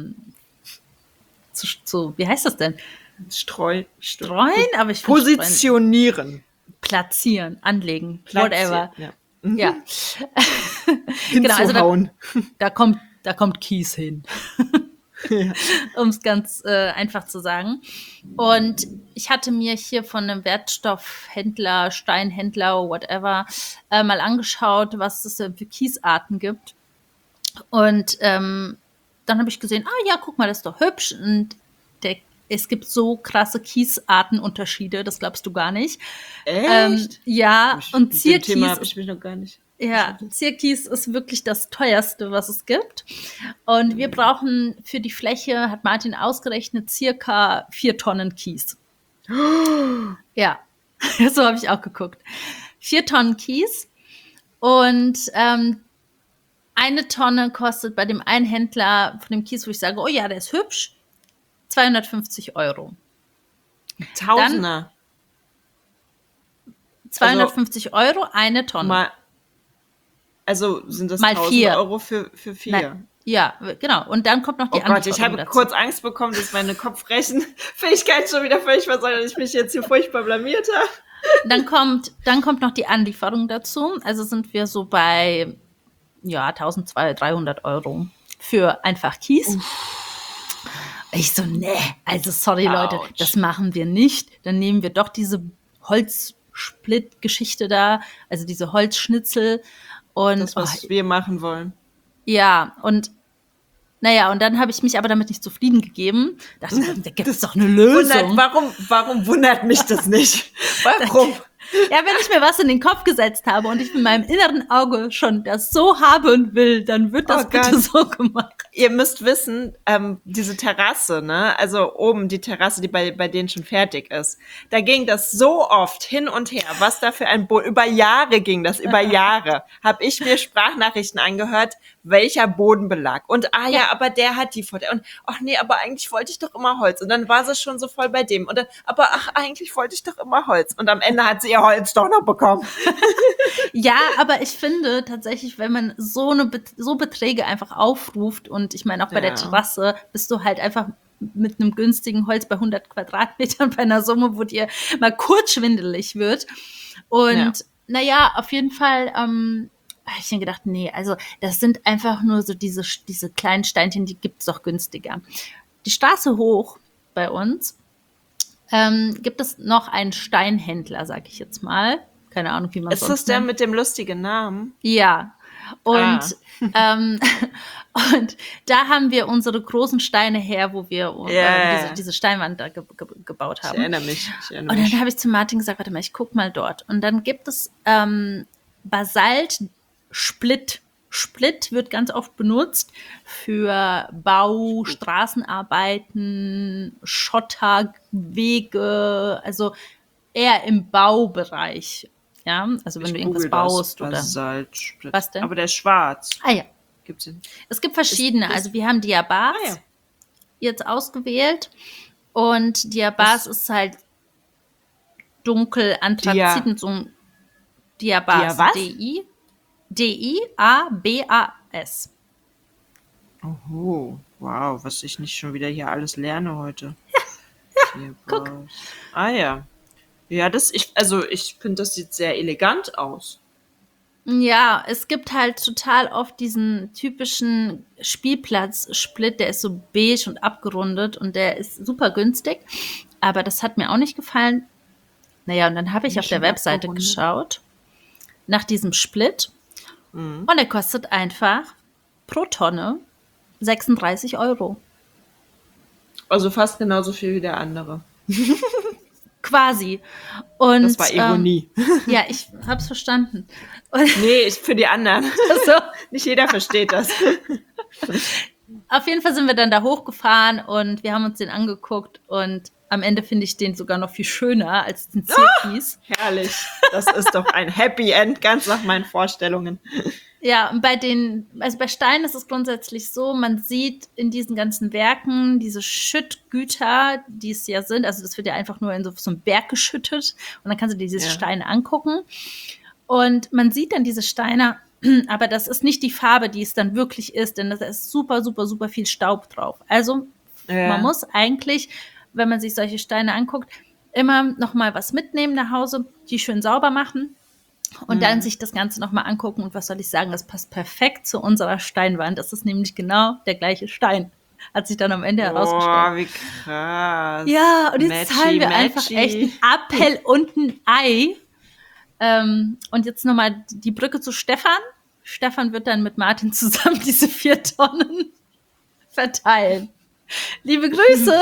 wie heißt das denn? Streuen, aber ich positionieren. Platzieren, anlegen, whatever. Ja. Ja. Genau, also da kommt Kies hin. Ja. Um es ganz einfach zu sagen. Und ich hatte mir hier von einem Wertstoffhändler, Steinhändler, whatever, mal angeschaut, was es für Kiesarten gibt. Und dann habe ich gesehen, ja, guck mal, das ist doch hübsch. Und es gibt so krasse Kiesartenunterschiede, das glaubst du gar nicht. Echt? Ja, und Zierkies. Mit dem Thema habe ich mich noch gar nicht. Ja, Zierkies ist wirklich das teuerste, was es gibt. Und wir brauchen für die Fläche, hat Martin ausgerechnet, circa 4 Tonnen Kies. Ja, so habe ich auch geguckt. 4 Tonnen Kies. Und 1 Tonne kostet bei dem einen Händler von dem Kies, wo ich sage, oh ja, der ist hübsch, 250 €. Tausender. 250 €, 1 Tonne. Also sind das mal 1000 € für 4? Nein, ja, genau. Und dann kommt noch die andere. Oh Gott, ich habe kurz Angst bekommen, dass meine Kopfrechenfähigkeit schon wieder völlig versagt, dass ich mich jetzt hier furchtbar blamiert habe. Dann kommt noch die Anlieferung dazu. Also sind wir so bei 1.200-300 € für einfach Kies. Ich so, also sorry Leute, das machen wir nicht. Dann nehmen wir doch diese Holzsplit-Geschichte da, also diese Holzschnitzel. Und das, was wir machen wollen. Ja, und und dann habe ich mich aber damit nicht zufrieden gegeben. Dachte, da gibt es doch eine Lösung. Warum wundert mich das nicht? Warum? Ja, wenn ich mir was in den Kopf gesetzt habe und ich mit meinem inneren Auge schon das so haben will, dann wird das bitte so gemacht. Ihr müsst wissen, diese Terrasse, ne, also oben die Terrasse, die bei denen schon fertig ist, da ging das so oft hin und her, was da für ein Boden, über Jahre ging das, habe ich mir Sprachnachrichten angehört, welcher Bodenbelag. Und aber der hat die Vorteile. Und aber eigentlich wollte ich doch immer Holz. Und dann war sie schon so voll bei dem. Und dann, eigentlich wollte ich doch immer Holz. Und am Ende hat sie ihr Holz doch noch bekommen. Ja, aber ich finde tatsächlich, wenn man so Beträge einfach aufruft und ich meine auch bei der Terrasse, bist du halt einfach mit einem günstigen Holz bei 100 Quadratmetern bei einer Summe, wo dir mal kurz schwindelig wird. Und naja, auf jeden Fall habe ich dann gedacht, nee, also das sind einfach nur so diese kleinen Steinchen, die gibt's doch günstiger. Die Straße hoch bei uns gibt es noch einen Steinhändler, sag ich jetzt mal. Keine Ahnung, wie man Ist das der mit dem lustigen Namen? Ja. Und, und da haben wir unsere großen Steine her, wo wir diese Steinwand da gebaut haben. Ich erinnere mich. Und dann habe ich zu Martin gesagt, warte mal, ich guck mal dort. Und dann gibt es Basalt-Split. Split wird ganz oft benutzt für Bau, Straßenarbeiten, Schotterwege, also eher im Baubereich. Ja, also wenn du irgendwas baust oder. Basaltsplit. Was denn? Aber der ist schwarz. Ah ja. Gibt's den? Es gibt verschiedene. Also wir haben Diabas jetzt ausgewählt. Und Diabas ist halt dunkel Anthrazit mit so einem Diabas. D-I-A-B-A-S. Oh, wow, was ich nicht schon wieder hier alles lerne heute. Ja, guck. Ah ja. Ja, ich finde, das sieht sehr elegant aus. Ja, es gibt halt total oft diesen typischen Spielplatz-Split, der ist so beige und abgerundet und der ist super günstig, aber das hat mir auch nicht gefallen. Naja, und dann habe ich auf der Webseite geschaut nach diesem Split und der kostet einfach pro Tonne 36 €. Also fast genauso viel wie der andere. Quasi. Und, das war Ironie. Ja, ich hab's verstanden. Nee, für die anderen. So. Nicht jeder versteht das. Auf jeden Fall sind wir dann da hochgefahren und wir haben uns den angeguckt und am Ende finde ich den sogar noch viel schöner als den Zierkies. Herrlich. Das ist doch ein Happy End, ganz nach meinen Vorstellungen. Ja, und bei Steinen ist es grundsätzlich so, man sieht in diesen ganzen Werken diese Schüttgüter, die es ja sind, also das wird ja einfach nur in so einen Berg geschüttet und dann kannst du dir diese Steine angucken und man sieht dann diese Steine, aber das ist nicht die Farbe, die es dann wirklich ist, denn da ist super, super, super viel Staub drauf. Also man muss eigentlich, wenn man sich solche Steine anguckt, immer noch mal was mitnehmen nach Hause, die schön sauber machen. Und dann sich das Ganze nochmal angucken und was soll ich sagen, das passt perfekt zu unserer Steinwand. Das ist nämlich genau der gleiche Stein. Hat sich dann am Ende herausgestellt. Boah, wie krass. Ja, und jetzt zahlen wir einfach echt ein Appel und ein Ei. Und jetzt nochmal die Brücke zu Stefan. Stefan wird dann mit Martin zusammen diese 4 Tonnen verteilen. Liebe Grüße.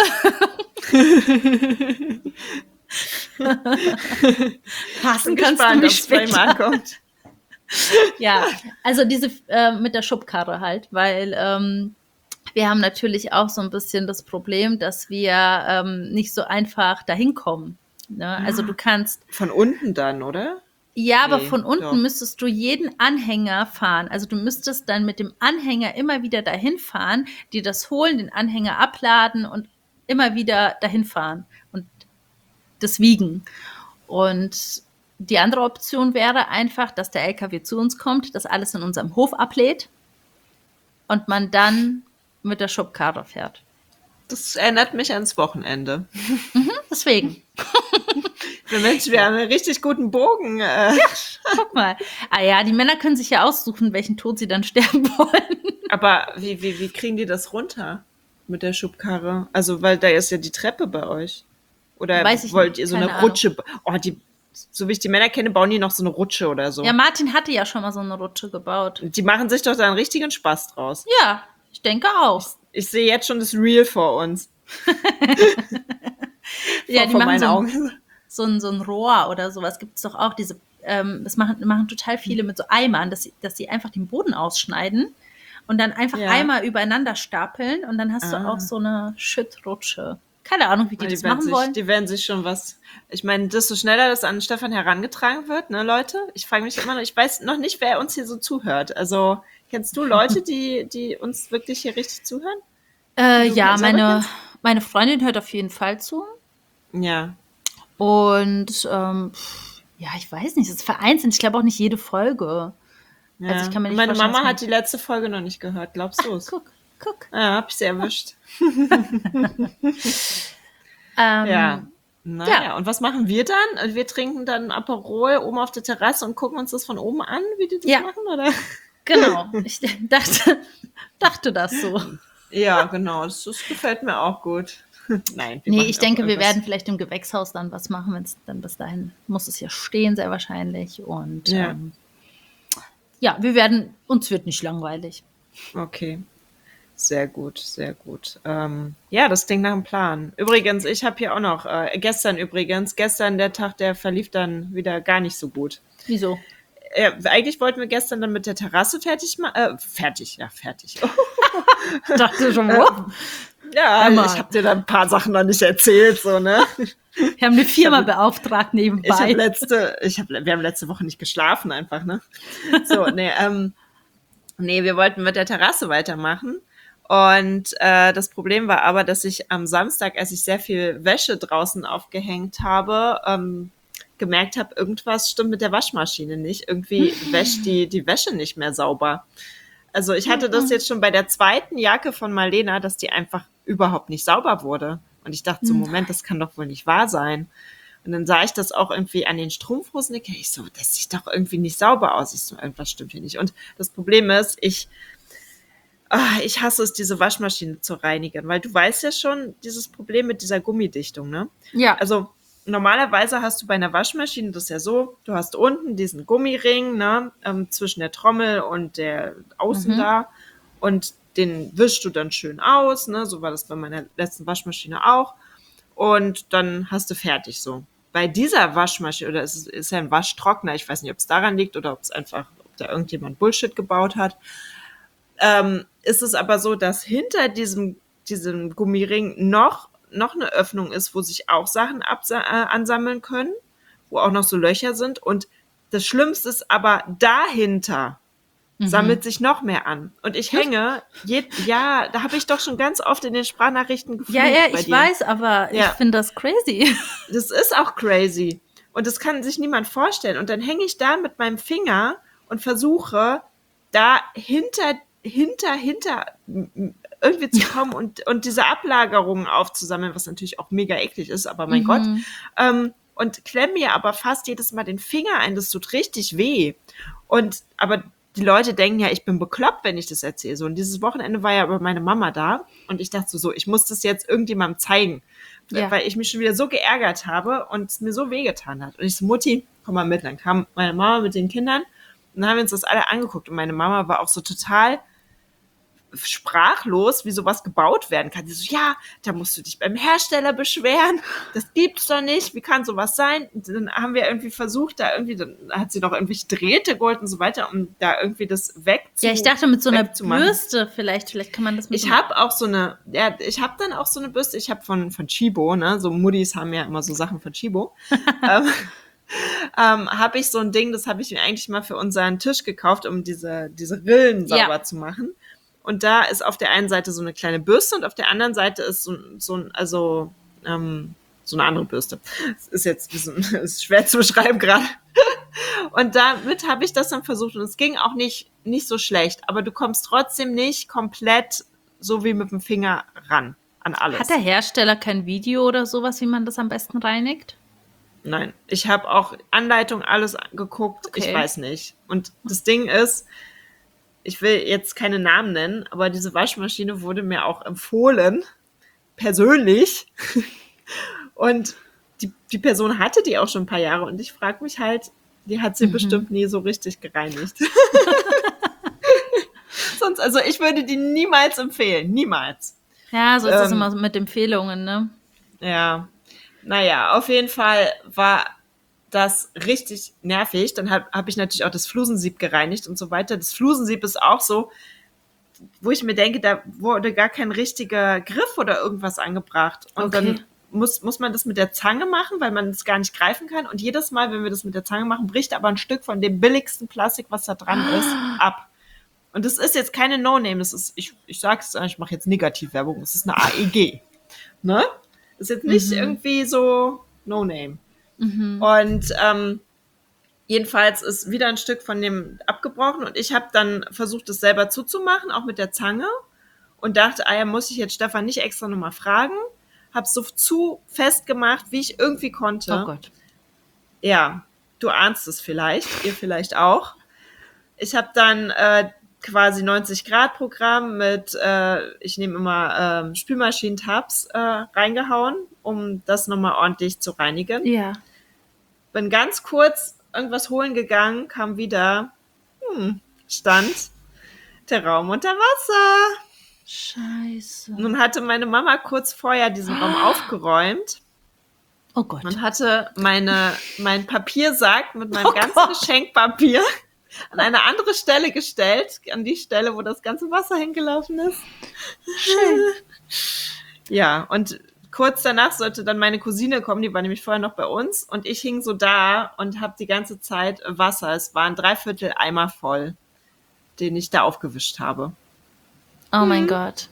Hassen kannst du mich später. Ankommt. Ja, also diese mit der Schubkarre halt, weil wir haben natürlich auch so ein bisschen das Problem, dass wir nicht so einfach dahin kommen. Ne? Also du kannst von unten dann, oder? Ja, aber von unten müsstest du jeden Anhänger fahren. Also du müsstest dann mit dem Anhänger immer wieder dahin fahren, dir das holen, den Anhänger abladen und immer wieder dahin fahren und das wiegen. Und die andere Option wäre einfach, dass der LKW zu uns kommt, das alles in unserem Hof ablädt und man dann mit der Schubkarre fährt. Das erinnert mich ans Wochenende. Deswegen. Mensch, wir haben einen richtig guten Bogen. Ja, guck mal. Ah ja, die Männer können sich ja aussuchen, welchen Tod sie dann sterben wollen. Aber wie kriegen die das runter mit der Schubkarre? Also, weil da ist ja die Treppe bei euch. Oder wollt ihr so eine Rutsche? Oh, so wie ich die Männer kenne, bauen die noch so eine Rutsche oder so. Ja, Martin hatte ja schon mal so eine Rutsche gebaut. Die machen sich doch da einen richtigen Spaß draus. Ja, ich denke auch. Ich sehe jetzt schon das Reel vor uns. Ja, die machen so ein Rohr oder sowas. Gibt es doch auch diese, das machen total viele mit so Eimern, dass sie einfach den Boden ausschneiden und dann einfach Eimer übereinander stapeln und dann hast du auch so eine Schüttrutsche. Keine Ahnung, wie die das machen wollen. Die werden sich schon was. Ich meine, desto schneller das an Stefan herangetragen wird, ne, Leute? Ich frage mich immer noch, ich weiß noch nicht, wer uns hier so zuhört. Also, kennst du Leute, die uns wirklich hier richtig zuhören? Ja, meine Freundin hört auf jeden Fall zu. Ja. Und ja, ich weiß nicht, es ist vereinzelt. Ich glaube auch nicht jede Folge. Ja. Also ich kann mir nicht Meine Mama hat die letzte Folge noch nicht gehört, glaubst du es? Guck. guck. Ja, hab ich sie erwischt. Ja. Naja, und was machen wir dann? Wir trinken dann Aperol oben auf der Terrasse und gucken uns das von oben an, wie die das machen, oder? Genau. Ich dachte das so. Ja, genau. Das gefällt mir auch gut. Nein. Ich denke, wir werden vielleicht im Gewächshaus dann was machen, wenn es dann bis dahin muss es ja stehen, sehr wahrscheinlich. Und uns wird nicht langweilig. Okay. Sehr gut, sehr gut. Das klingt nach einem Plan. Übrigens, ich habe hier auch noch, gestern der Tag, der verlief dann wieder gar nicht so gut. Wieso? Eigentlich wollten wir gestern dann mit der Terrasse fertig. Ich dachte schon, wow. Ja, ich habe dir da ein paar Sachen noch nicht erzählt, so, ne? Wir haben eine Firma beauftragt nebenbei. Wir haben letzte Woche nicht geschlafen einfach, ne? So, wir wollten mit der Terrasse weitermachen. Und das Problem war aber, dass ich am Samstag, als ich sehr viel Wäsche draußen aufgehängt habe, gemerkt habe, irgendwas stimmt mit der Waschmaschine nicht. Irgendwie wäscht die Wäsche nicht mehr sauber. Also ich hatte das jetzt schon bei der zweiten Jacke von Marlena, dass die einfach überhaupt nicht sauber wurde. Und ich dachte so, Moment, das kann doch wohl nicht wahr sein. Und dann sah ich das auch irgendwie an den Strumpfhosen. Ich so, das sieht doch irgendwie nicht sauber aus. Ich so, irgendwas stimmt hier nicht. Und das Problem ist, ich hasse es, diese Waschmaschine zu reinigen, weil du weißt ja schon, dieses Problem mit dieser Gummidichtung, ne? Ja. Also normalerweise hast du bei einer Waschmaschine das ja so, du hast unten diesen Gummiring, ne, zwischen der Trommel und der Außen da und den wischst du dann schön aus, ne? So war das bei meiner letzten Waschmaschine auch. Und dann hast du fertig so. Bei dieser Waschmaschine, oder es ist ja ein Waschtrockner, ich weiß nicht, ob es daran liegt oder ob da irgendjemand Bullshit gebaut hat, ist es aber so, dass hinter diesem Gummiring noch eine Öffnung ist, wo sich auch Sachen ansammeln können, wo auch noch so Löcher sind. Und das Schlimmste ist aber, dahinter sammelt sich noch mehr an. Und ich hänge, da habe ich doch schon ganz oft in den Sprachnachrichten geflucht. Ja, ich weiß, aber ich finde das crazy. Das ist auch crazy. Und das kann sich niemand vorstellen. Und dann hänge ich da mit meinem Finger und versuche, da hinter irgendwie zu kommen und diese Ablagerungen aufzusammeln, was natürlich auch mega eklig ist, aber mein Gott. Und klemme mir aber fast jedes Mal den Finger ein, das tut richtig weh. Aber die Leute denken ja, ich bin bekloppt, wenn ich das erzähle. So, und dieses Wochenende war ja aber meine Mama da und ich dachte so, ich muss das jetzt irgendjemandem zeigen, weil ich mich schon wieder so geärgert habe und es mir so wehgetan hat. Und ich so, Mutti, komm mal mit. Dann kam meine Mama mit den Kindern und dann haben wir uns das alle angeguckt und meine Mama war auch so total sprachlos, wie sowas gebaut werden kann. Die so, ja, da musst du dich beim Hersteller beschweren. Das gibt's doch nicht. Wie kann sowas sein? Und dann haben wir irgendwie versucht, dann hat sie noch irgendwelche Drähte geholt und so weiter, um da irgendwie das Ja, ich dachte mit so einer Bürste vielleicht kann man das mit ich habe dann auch so eine Bürste. Ich habe von Chibo, ne, so Muddis haben ja immer so Sachen von Chibo. Habe ich so ein Ding, das habe ich mir eigentlich mal für unseren Tisch gekauft, um diese Rillen sauber zu machen. Und da ist auf der einen Seite so eine kleine Bürste und auf der anderen Seite ist so eine andere Bürste. Das ist jetzt ist schwer zu beschreiben gerade. Und damit habe ich das dann versucht und es ging auch nicht so schlecht, aber du kommst trotzdem nicht komplett so wie mit dem Finger ran an alles. Hat der Hersteller kein Video oder sowas, wie man das am besten reinigt? Nein, ich habe auch Anleitung alles geguckt, Ich weiß nicht. Und das Ding ist, ich will jetzt keine Namen nennen, aber diese Waschmaschine wurde mir auch empfohlen, persönlich. Und die Person hatte die auch schon ein paar Jahre und ich frage mich halt, die hat sie bestimmt nie so richtig gereinigt. Also ich würde die niemals empfehlen, niemals. Ja, so ist es immer mit Empfehlungen, ne? Ja, naja, auf jeden Fall war das richtig nervig. Dann hab ich natürlich auch das Flusensieb gereinigt und so weiter. Das Flusensieb ist auch so, wo ich mir denke, da wurde gar kein richtiger Griff oder irgendwas angebracht. Und dann muss man das mit der Zange machen, weil man es gar nicht greifen kann. Und jedes Mal, wenn wir das mit der Zange machen, bricht aber ein Stück von dem billigsten Plastik, was da dran ist, ab. Und das ist jetzt keine No-Name. Das ist, ich sag's, ich mache jetzt Negativwerbung. Das ist eine AEG. Ne? Das ist jetzt nicht irgendwie so No-Name. Und jedenfalls ist wieder ein Stück von dem abgebrochen und ich habe dann versucht, das selber zuzumachen, auch mit der Zange. und dachte, ja, muss ich jetzt Stefan nicht extra nochmal fragen. Hab's so zu fest gemacht, wie ich irgendwie konnte. Oh Gott. Ja, du ahnst es vielleicht, ihr vielleicht auch. Ich habe dann quasi 90-Grad-Programm mit, ich nehme immer Spülmaschinentabs reingehauen, um das nochmal ordentlich zu reinigen. Ja. Bin ganz kurz irgendwas holen gegangen, kam wieder, stand der Raum unter Wasser. Scheiße. Nun hatte meine Mama kurz vorher diesen Raum aufgeräumt Oh Gott. und hatte mein Papiersack mit meinem ganzen Geschenkpapier an eine andere Stelle gestellt, an die Stelle, wo das ganze Wasser hingelaufen ist. Schön. Ja, und kurz danach sollte dann meine Cousine kommen, die war nämlich vorher noch bei uns und ich hing so da und habe die ganze Zeit Wasser. Es waren 3/4 Eimer voll, den ich da aufgewischt habe. Oh mein Gott.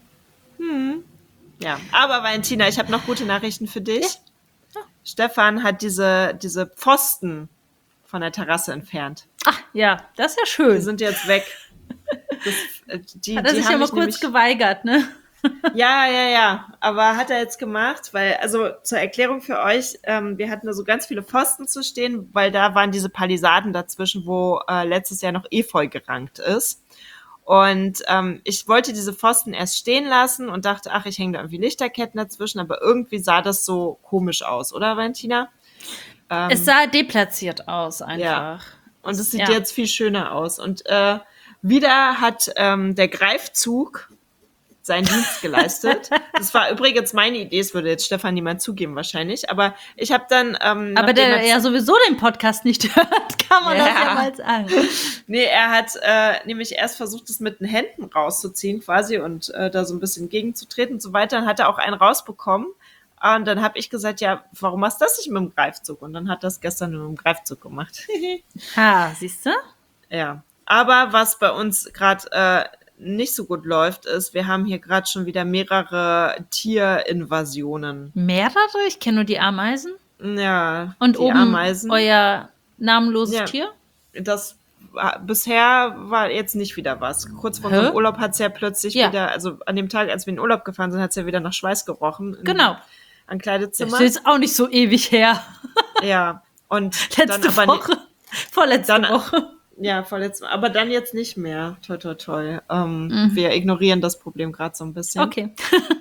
Ja, aber Valentina, ich habe noch gute Nachrichten für dich. Ja. Stefan hat diese Pfosten von der Terrasse entfernt. Ach ja, das ist ja Die schön. sind jetzt weg. Die Hat er sich haben ja mal mich kurz geweigert, ne? Ja. Aber hat er jetzt gemacht, weil, also zur Erklärung für euch, wir hatten da so ganz viele Pfosten zu stehen, weil da waren diese Palisaden dazwischen, wo letztes Jahr noch Efeu gerankt ist. Und ich wollte diese Pfosten erst stehen lassen und dachte, ach, ich hänge da irgendwie Lichterketten dazwischen, aber irgendwie sah das so komisch aus, oder Valentina? Es sah deplatziert aus einfach. Ja. Und es sieht jetzt viel schöner aus. Und wieder hat der Greifzug seinen Dienst geleistet. Das war übrigens meine Idee, es würde jetzt Stefan niemand zugeben wahrscheinlich, aber ich habe dann... aber der ja sowieso den Podcast nicht hört, kann man das ja mal sagen. Nee, er hat nämlich erst versucht, es mit den Händen rauszuziehen quasi und da so ein bisschen gegenzutreten und so weiter. Dann hat er auch einen rausbekommen. Und dann habe ich gesagt, ja, warum machst du das nicht mit dem Greifzug? Und dann hat das gestern mit dem Greifzug gemacht. Ha, siehst du? Ja, aber was bei uns gerade nicht so gut läuft, ist, wir haben hier gerade schon wieder mehrere Tierinvasionen. Mehrere? Ich kenne nur die Ameisen. Ja, Und die oben Ameisen. euer namenloses Tier? Das bisher war jetzt nicht wieder was. Kurz vor unserem Urlaub hat es ja plötzlich wieder, also an dem Tag, als wir in den Urlaub gefahren sind, hat es ja wieder nach Schweiß gerochen. Genau. An Kleidezimmer. Das ist jetzt auch nicht so ewig her. Ja, und Letzte Woche. Vorletzte Woche. Ja, vorletzte, aber dann jetzt nicht mehr. Toi, toi, toi. Wir ignorieren das Problem gerade so ein bisschen. Okay.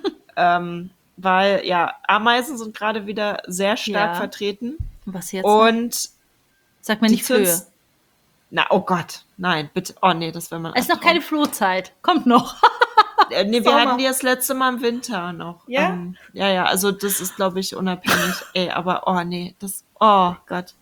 Weil, ja, Ameisen sind gerade wieder sehr stark vertreten. Was jetzt? Und sag mir nicht Flöhe. Na, oh Gott, nein, bitte. Oh nee, das wäre man. Es ist noch keine Flohzeit. Kommt noch. Nee, wir hatten die das letzte Mal im Winter noch. Ja? Ja, also das ist, glaube ich, unabhängig. Aber, oh nee, oh Gott.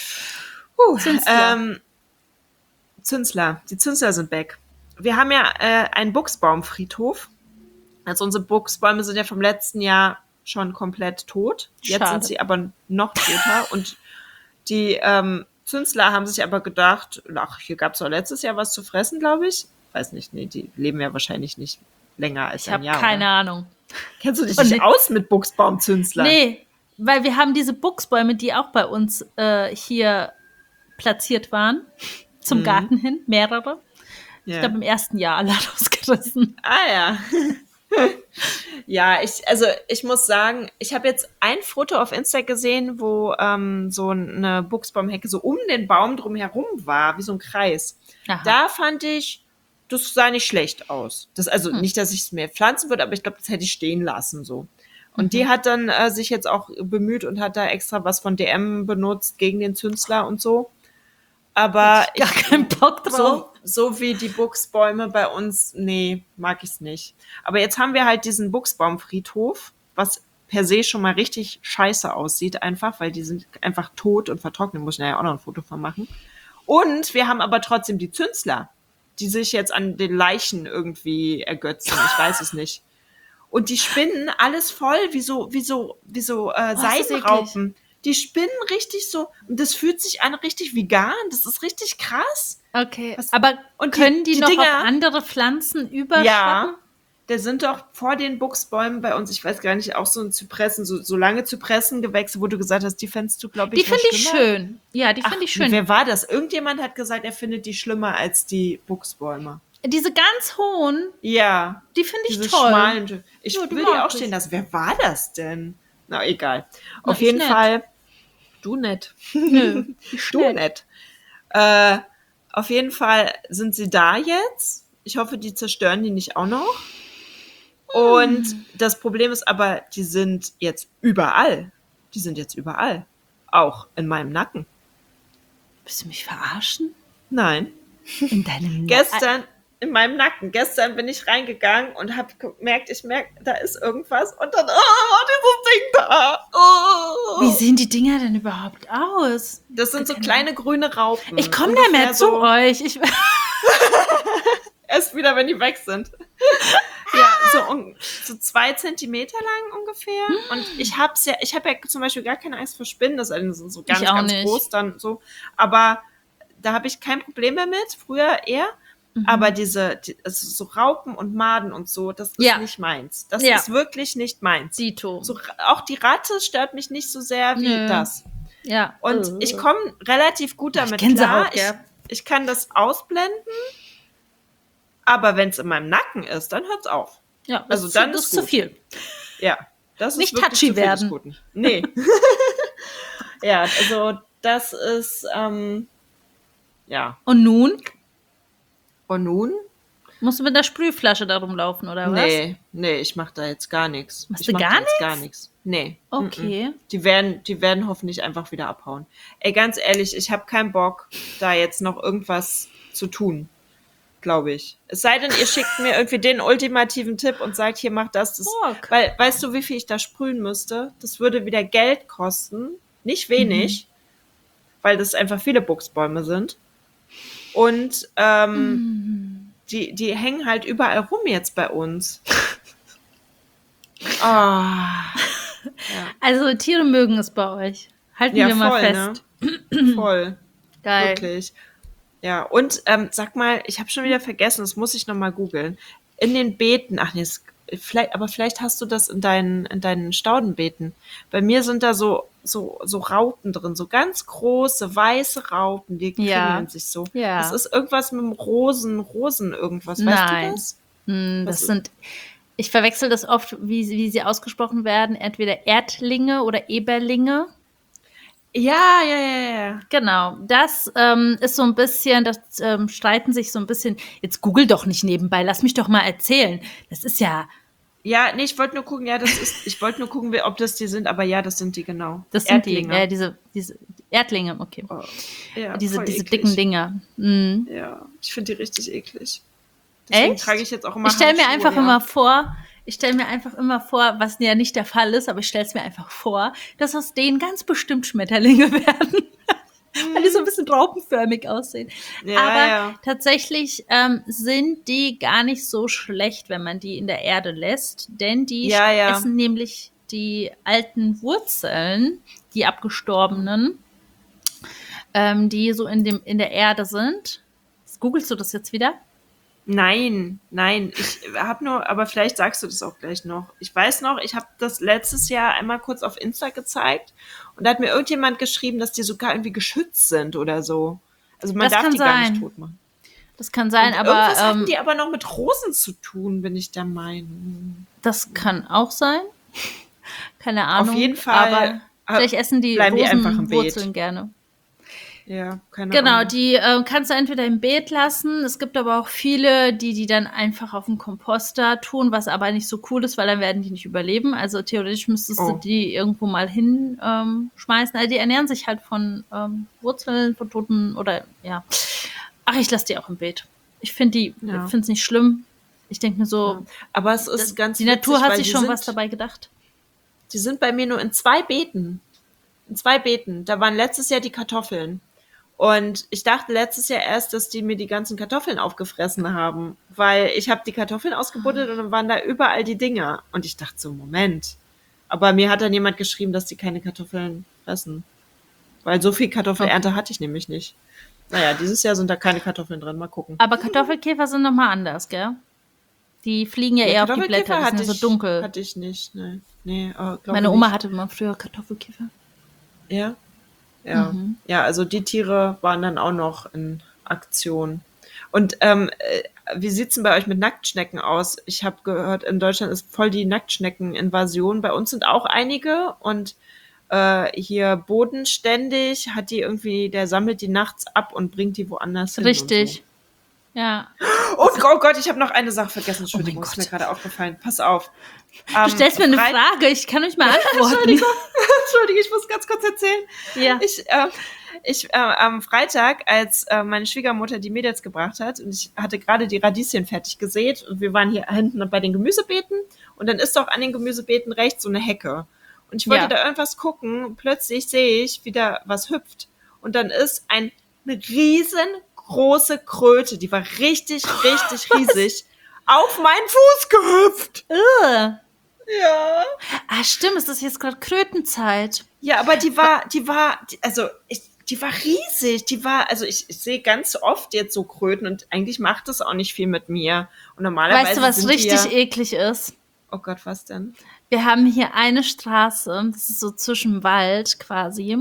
Zünsler. Die Zünsler sind weg. Wir haben ja einen Buchsbaumfriedhof. Also unsere Buchsbäume sind ja vom letzten Jahr schon komplett tot. Jetzt sind sie aber noch toter. Und die Zünsler haben sich aber gedacht, ach, hier gab es doch letztes Jahr was zu fressen, glaube ich. Weiß nicht, nee, die leben ja wahrscheinlich nicht länger als ein Jahr. Ich habe keine Ahnung. Kennst du dich nicht aus mit Buchsbaumzünstlern? Nee, weil wir haben diese Buchsbäume, die auch bei uns hier platziert waren, zum Garten hin, mehrere. Ja. Ich glaube, im ersten Jahr alle rausgerissen. Ah ja. Ja, ich muss sagen, ich habe jetzt ein Foto auf Insta gesehen, wo so eine Buchsbaumhecke so um den Baum drum herum war, wie so ein Kreis. Aha. Da fand ich, das sah nicht schlecht aus. Nicht, dass ich es mir pflanzen würde, aber ich glaube, das hätte ich stehen lassen so. Und die hat dann sich jetzt auch bemüht und hat da extra was von DM benutzt gegen den Zünsler und so. Aber ich gar keinen Bock drauf. So wie die Buchsbäume bei uns, nee, mag ich es nicht. Aber jetzt haben wir halt diesen Buchsbaumfriedhof, was per se schon mal richtig scheiße aussieht einfach, weil die sind einfach tot und vertrocknet. Muss ich ja auch noch ein Foto von machen. Und wir haben aber trotzdem die Zünsler, die sich jetzt an den Leichen irgendwie ergötzen. Ich weiß es nicht. Und die spinnen alles voll wie so Seidenraupen. Die spinnen richtig so, und das fühlt sich an richtig vegan, das ist richtig krass. Okay, aber können die noch Dinger, auf andere Pflanzen überschwappen? Ja, da sind doch vor den Buchsbäumen bei uns, ich weiß gar nicht, auch so ein Zypressen, so lange Zypressengewächse, wo du gesagt hast, die fändest du, glaube ich, die finde ich schön. Ja, die finde ich schön. Wer war das? Irgendjemand hat gesagt, er findet die schlimmer als die Buchsbäume. Diese ganz hohen, Ja, die finde ich diese toll. schmalen. Ich Ja, die will die mag auch ich. stehen lassen. Wer war das denn? Na, egal. Na, Auf ich jeden nett. Fall. Du nett. Nö, ich Du nett. Auf jeden Fall sind sie da jetzt. Ich hoffe, die zerstören die nicht auch noch. Und das Problem ist aber, die sind jetzt überall. Die sind jetzt überall. Auch in meinem Nacken. Willst du mich verarschen? Nein. In deinem Gestern in meinem Nacken. Gestern bin ich reingegangen und habe gemerkt, da ist irgendwas. Und dann, dieses Ding da. Oh. Wie sehen die Dinger denn überhaupt aus? Das sind so kleine grüne Raupen. Ich komme da mehr zu euch. Erst wieder, wenn die weg sind. Ja, so 2 Zentimeter lang ungefähr. Und ich habe ja zum Beispiel gar keine Angst vor Spinnen, das sind so ganz, ganz nicht. groß dann so. Aber da habe ich kein Problem mehr mit, früher eher. Aber also so Raupen und Maden und so, das ist nicht meins. Das ist wirklich nicht meins. Dito. So, auch die Ratte stört mich nicht so sehr wie das. Ja. Und ich komme relativ gut damit klar. Ich kann das ausblenden. Aber wenn es in meinem Nacken ist, dann hört's auf. Ja, also dann ist zu viel. Ja, das nicht ist touchy werden. Guten. Nee. Ja, also das ist ja. Und nun? Und nun? Musst du mit der Sprühflasche da rumlaufen, oder was? Nee, ich mache da jetzt gar nichts. Machst du gar nichts? Nee. Okay. Die werden hoffentlich einfach wieder abhauen. Ey, ganz ehrlich, ich habe keinen Bock, da jetzt noch irgendwas zu tun. Glaube ich. Es sei denn, ihr schickt mir irgendwie den ultimativen Tipp und sagt, hier, mach das. Weil, weißt du, wie viel ich da sprühen müsste? Das würde wieder Geld kosten. Nicht wenig. Weil das einfach viele Buchsbäume sind. Und die hängen halt überall rum jetzt bei uns. Ja. Also Tiere mögen es bei euch. Halten wir mal fest. Ne? Voll. Geil. Wirklich. Ja, und sag mal, ich habe schon wieder vergessen, das muss ich nochmal googeln. In den Beeten, vielleicht hast du das in deinen Staudenbeeten. Bei mir sind da so Raupen drin, so ganz große, weiße Raupen, die kringeln sich so. Ja. Das ist irgendwas mit dem Rosen irgendwas. Weißt du das? Das sind, ich verwechsel das oft, wie sie ausgesprochen werden, entweder Erdlinge oder Eberlinge. Ja. Genau, das ist so ein bisschen, das streiten sich so ein bisschen. Jetzt google doch nicht nebenbei, lass mich doch mal erzählen. Das ist ja. Ja, nee, ich wollte nur gucken, ob das die sind, aber ja, das sind die, genau. Das sind Erdlinge. Diese Erdlinge, okay. Oh, ja, diese dicken Dinger. Mhm. Ja, ich finde die richtig eklig. Deswegen trage ich jetzt auch immer Ich stelle mir einfach immer vor, was ja nicht der Fall ist, aber ich stelle es mir einfach vor, dass aus denen ganz bestimmt Schmetterlinge werden. Weil die so ein bisschen raupenförmig aussehen. Aber tatsächlich sind die gar nicht so schlecht, wenn man die in der Erde lässt. Denn die essen nämlich die alten Wurzeln, die abgestorbenen, die so in der Erde sind. Googlest du das jetzt wieder? Nein, ich habe aber vielleicht sagst du das auch gleich noch. Ich weiß noch, ich habe das letztes Jahr einmal kurz auf Insta gezeigt und da hat mir irgendjemand geschrieben, dass die sogar irgendwie geschützt sind oder so. Also man darf die gar nicht tot machen. Das kann sein, und aber irgendwas hatten die aber noch mit Rosen zu tun, bin ich der Meinung. Das kann auch sein. Keine Ahnung. Auf jeden Fall. Aber vielleicht essen die Rosenwurzeln gerne. Ja, keine Ahnung. Genau, die kannst du entweder im Beet lassen. Es gibt aber auch viele, die dann einfach auf den Komposter tun, was aber nicht so cool ist, weil dann werden die nicht überleben. Also theoretisch müsstest du die irgendwo mal hinschmeißen. Also die ernähren sich halt von Wurzeln, von Toten oder ja. Ach, ich lasse die auch im Beet. Ich finde es nicht schlimm. Ich denke mir so, aber es ist ganz die Natur hat sich schon was dabei gedacht. Die sind bei mir nur in 2 Beeten. Da waren letztes Jahr die Kartoffeln. Und ich dachte letztes Jahr erst, dass die mir die ganzen Kartoffeln aufgefressen haben, weil ich habe die Kartoffeln ausgebuddelt und dann waren da überall die Dinger. Und ich dachte so, Moment. Aber mir hat dann jemand geschrieben, dass die keine Kartoffeln fressen. Weil so viel Kartoffelernte hatte ich nämlich nicht. Naja, dieses Jahr sind da keine Kartoffeln drin. Mal gucken. Aber Kartoffelkäfer sind nochmal anders, gell? Die fliegen ja eher auf die Blätter, die sind ja so dunkel. Hatte ich nicht, ne. Nee, meine Oma hatte immer früher Kartoffelkäfer. Ja? Ja. Ja, also die Tiere waren dann auch noch in Aktion. Und wie sieht's denn bei euch mit Nacktschnecken aus? Ich habe gehört, in Deutschland ist voll die Nacktschnecken-Invasion. Bei uns sind auch einige und hier bodenständig hat die irgendwie, der sammelt die nachts ab und bringt die woanders hin. Richtig. Ja. Und so. Oh Gott, ich habe noch eine Sache vergessen. Entschuldigung, ist mir Gott. gerade aufgefallen. Pass auf. Du stellst mir eine Frage, ich kann euch mal antworten. Entschuldigung, ich muss ganz kurz erzählen. Ja. Ich am Freitag, als meine Schwiegermutter die Mädels gebracht hat und ich hatte gerade die Radieschen fertig gesät und wir waren hier hinten bei den Gemüsebeeten und dann ist doch an den Gemüsebeeten rechts so eine Hecke. Und ich wollte da irgendwas gucken, plötzlich sehe ich, wie da was hüpft. Und dann ist eine riesengroße Kröte, die war richtig riesig, auf meinen Fuß gehüpft. Ja. Ah, stimmt, es ist jetzt gerade Krötenzeit. Ja, aber die war riesig. Ich sehe ganz oft jetzt so Kröten und eigentlich macht das auch nicht viel mit mir. Und normalerweise weißt du, was richtig eklig ist? Oh Gott, was denn? Wir haben hier eine Straße, das ist so zwischen Wald quasi.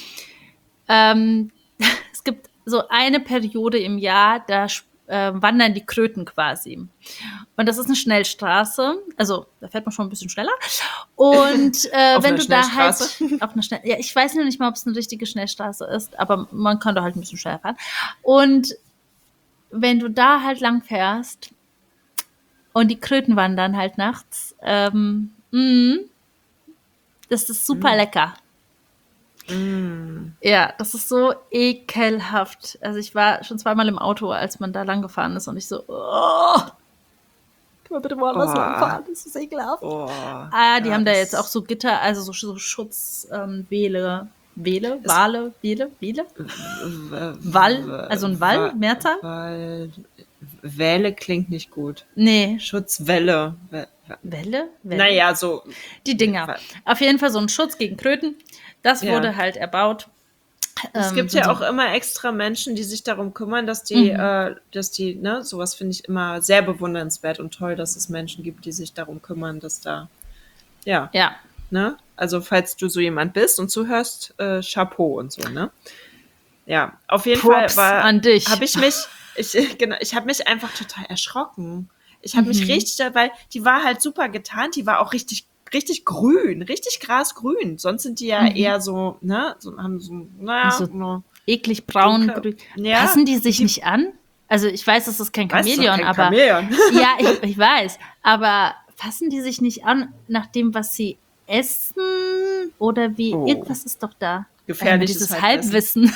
Es gibt so eine Periode im Jahr, da wandern die Kröten quasi. Und das ist eine Schnellstraße, also da fährt man schon ein bisschen schneller. Und wenn du da halt auf eine ja, ich weiß noch nicht mal, ob es eine richtige Schnellstraße ist, aber man kann da halt ein bisschen schneller fahren. Und wenn du da halt lang fährst und die Kröten wandern halt nachts, das ist super lecker. Ja, das ist so ekelhaft. Also ich war schon zweimal im Auto, als man da lang gefahren ist und ich so, kann man bitte woanders lang fahren? Das ist ekelhaft. Die haben da jetzt auch so Gitter, also so Schutzwale, Wall, also ein Wall, Mehrzahl? Wähle klingt nicht gut. Nee. Schutzwelle. Welle? Naja, so. Die Dinger. Auf jeden Fall so ein Schutz gegen Kröten. Das wurde halt erbaut. Es gibt ja auch immer extra Menschen, die sich darum kümmern, dass die, ne, sowas finde ich immer sehr bewundernswert und toll, dass es Menschen gibt, die sich darum kümmern, dass da, ja. Ne? Also falls du so jemand bist und zuhörst, Chapeau und so, ne? Ja, auf jeden Props Fall an dich. Habe ich habe mich einfach total erschrocken. Ich habe mich richtig, weil die war halt super getarnt, die war auch richtig grün, richtig grasgrün. Sonst sind die ja eher so, ne, haben so, naja, so eklig braun, grün. Ja, passen die sich nicht an? Also ich weiß, das ist kein Chamäleon, aber Chamäleon. ja, ich weiß, aber passen die sich nicht an nach dem, was sie essen oder wie? Irgendwas ist doch da. Gefährliches dieses Halbwissen.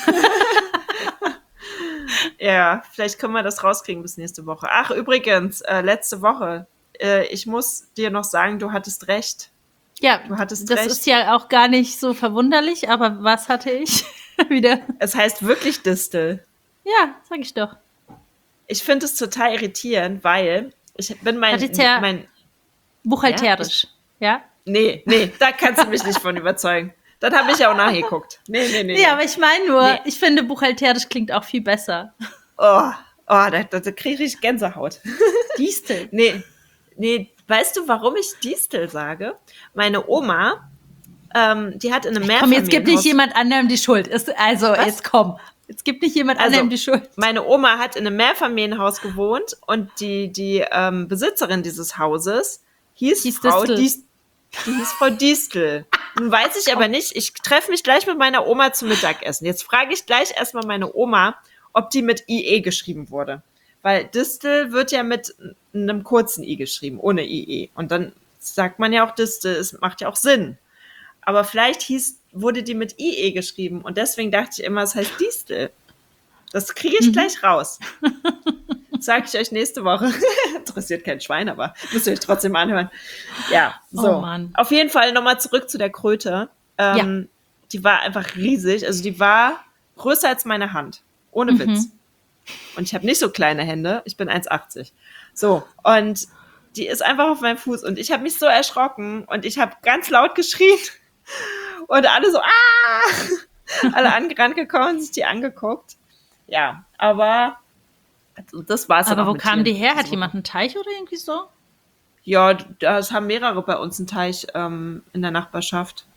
Ja, vielleicht können wir das rauskriegen bis nächste Woche. Ach, übrigens, letzte Woche, ich muss dir noch sagen, du hattest recht. Ja, das ist ja auch gar nicht so verwunderlich, aber was hatte ich wieder? Es heißt wirklich Distel. Ja, sag ich doch. Ich finde es total irritierend, weil ich bin mein buchhalterisch, ja? Nee, da kannst du mich nicht von überzeugen. Dann habe ich ja auch nachgeguckt. Nee. Ja, aber ich meine nur, ich finde, buchhalterisch klingt auch viel besser. Da kriege ich Gänsehaut. Distel. Nee, weißt du, warum ich Distel sage? Meine Oma, die hat in einem Mehrfamilienhaus... Komm, jetzt gibt nicht jemand anderem die Schuld. Jetzt komm. Jetzt gibt nicht jemand anderem die Schuld. Meine Oma hat in einem Mehrfamilienhaus gewohnt und die Besitzerin dieses Hauses hieß Frau Distel. Die hieß Frau Distel. Nun weiß ich aber nicht, ich treffe mich gleich mit meiner Oma zum Mittagessen. Jetzt frage ich gleich erstmal meine Oma, ob die mit IE geschrieben wurde. Weil Distel wird ja mit einem kurzen I geschrieben, ohne IE. Und dann sagt man ja auch Distel, es macht ja auch Sinn. Aber vielleicht wurde die mit IE geschrieben und deswegen dachte ich immer, es heißt Distel. Das kriege ich gleich raus. Sage ich euch nächste Woche. Interessiert kein Schwein, aber müsst ihr euch trotzdem anhören. Ja, so. Oh Mann. Auf jeden Fall nochmal zurück zu der Kröte. Die war einfach riesig. Also die war größer als meine Hand. Ohne Witz. Und ich habe nicht so kleine Hände. Ich bin 1,80. So, und die ist einfach auf meinem Fuß. Und ich habe mich so erschrocken. Und ich habe ganz laut geschrien. Und alle so, alle angerannt gekommen und sich die angeguckt. Ja, aber das war's. Aber wo kamen die her? Hat jemand einen Teich oder irgendwie so? Ja, das haben mehrere bei uns einen Teich in der Nachbarschaft.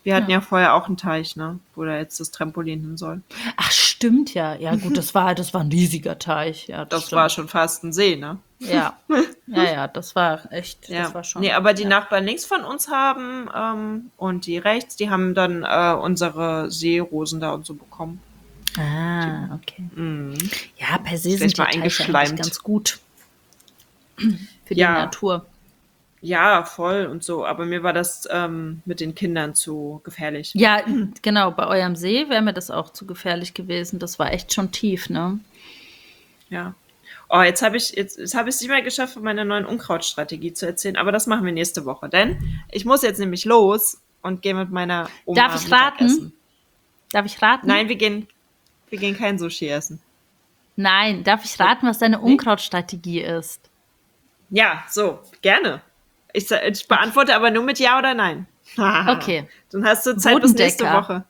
Wir hatten ja vorher auch einen Teich, ne? Wo da jetzt das Trampolin hin soll. Ach, stimmt ja. Ja, gut, das war ein riesiger Teich. Ja, Das stimmt. war schon fast ein See, ne? Ja, das war echt, das war schon. Nee, aber die Nachbarn links von uns haben und die rechts, die haben dann unsere Seerosen da und so bekommen. Ah, okay. Mhm. Ja, per se sind die mal Teiche eingeschleimt. eigentlich ganz gut für die Natur. Ja, voll und so. Aber mir war das mit den Kindern zu gefährlich. Ja, genau. Bei eurem See wäre mir das auch zu gefährlich gewesen. Das war echt schon tief, ne? Ja. Oh, jetzt habe ich es nicht mehr geschafft, von meiner neuen Unkrautstrategie zu erzählen. Aber das machen wir nächste Woche. Denn ich muss jetzt nämlich los und gehe mit meiner Oma Darf ich raten? Mittagessen. Darf ich raten? Nein, wir gehen kein Sushi essen. Nein, darf ich raten, was deine Unkrautstrategie ist? Ja, so, gerne. Ich beantworte aber nur mit Ja oder Nein. Okay. Dann hast du Zeit bis nächste Woche.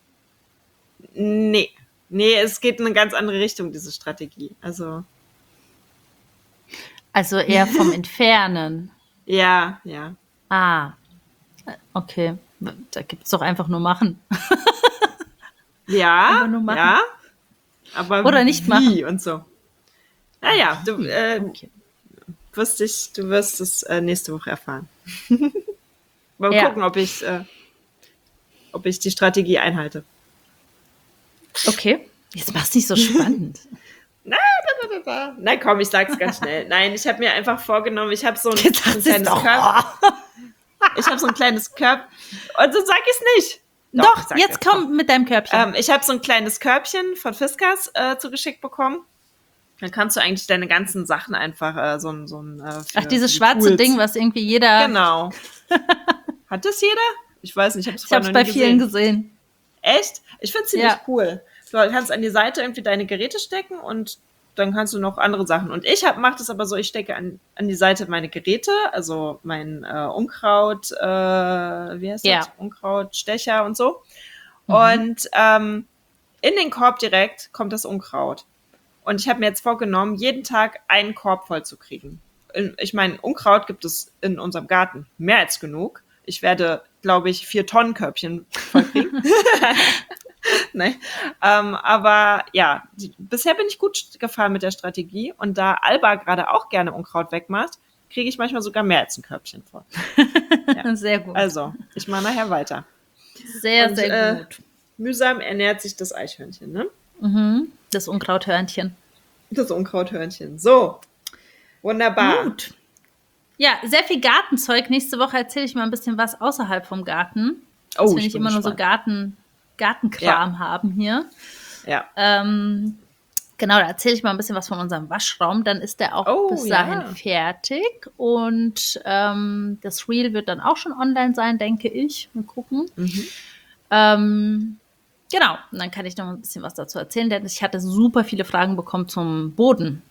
Nee, es geht in eine ganz andere Richtung, diese Strategie. Also eher vom Entfernen. Ja. Ah, okay. Da gibt es doch einfach nur machen. Ja, Einfach nur machen. ja. Aber oder nicht machen. Und so. Naja, du Okay. du wirst es nächste Woche erfahren. Mal gucken, ob ich die Strategie einhalte. Okay. Jetzt mach's nicht so spannend. Nein, komm, ich sag's ganz schnell. Nein, ich habe mir einfach vorgenommen, ich habe so ein kleines Körbchen. Ich habe so ein kleines Körbchen. Und so sag ich's nicht. Doch, jetzt komm mit deinem Körbchen. Ich habe so ein kleines Körbchen von Fiskars zugeschickt bekommen. Dann kannst du eigentlich deine ganzen Sachen einfach Ach, dieses schwarze Tools. Ding, was irgendwie jeder... Genau. Hat das jeder? Ich weiß nicht, ich habe es bei vielen gesehen. Echt? Ich finde es ziemlich cool. Du kannst an die Seite irgendwie deine Geräte stecken und dann kannst du noch andere Sachen. Und ich mache das aber so, ich stecke an die Seite meine Geräte, also mein Unkraut, wie heißt das? Unkrautstecher und so. Mhm. Und in den Korb direkt kommt das Unkraut. Und ich habe mir jetzt vorgenommen, jeden Tag einen Korb voll zu kriegen. Ich meine, Unkraut gibt es in unserem Garten mehr als genug. Ich werde, glaube ich, 4 Tonnen Körbchen voll kriegen. Nee. Aber ja, bisher bin ich gut gefahren mit der Strategie. Und da Alba gerade auch gerne Unkraut wegmacht, kriege ich manchmal sogar mehr als ein Körbchen voll. Ja. Sehr gut. Also, ich mache nachher weiter. Sehr, sehr gut. Mühsam ernährt sich das Eichhörnchen, ne? Mhm. Das Unkrauthörnchen. Das Unkrauthörnchen. So, wunderbar. Gut. Ja, sehr viel Gartenzeug. Nächste Woche erzähle ich mal ein bisschen was außerhalb vom Garten. Dass wir nicht immer nur so Gartenkram haben hier. Ja. Genau, da erzähle ich mal ein bisschen was von unserem Waschraum. Dann ist der auch bis dahin fertig. Und das Reel wird dann auch schon online sein, denke ich. Mal gucken. Mhm. Genau, und dann kann ich noch ein bisschen was dazu erzählen, denn ich hatte super viele Fragen bekommen zum Boden,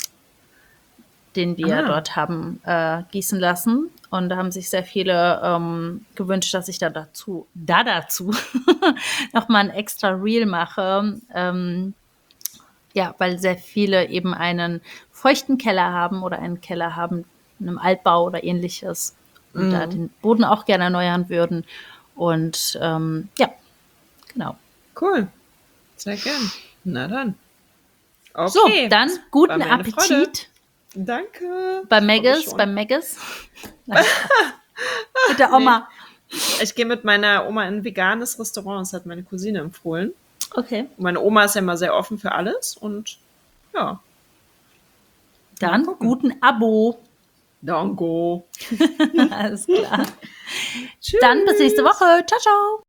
den wir dort haben gießen lassen. Und da haben sich sehr viele gewünscht, dass ich dazu nochmal ein extra Reel mache. Weil sehr viele eben einen feuchten Keller haben oder einen Keller haben in einem Altbau oder ähnliches. Und da den Boden auch gerne erneuern würden. Und genau. Cool. Sehr gern. Na dann. Okay. So, dann guten Appetit. Freude. Danke. Bei Megas. Mit der Oma. Nee. Ich gehe mit meiner Oma in ein veganes Restaurant. Das hat meine Cousine empfohlen. Okay. Meine Oma ist ja immer sehr offen für alles. Und ja. Dann guten Abo. Danke. Alles klar. Tschüss. Dann bis nächste Woche. Ciao, ciao.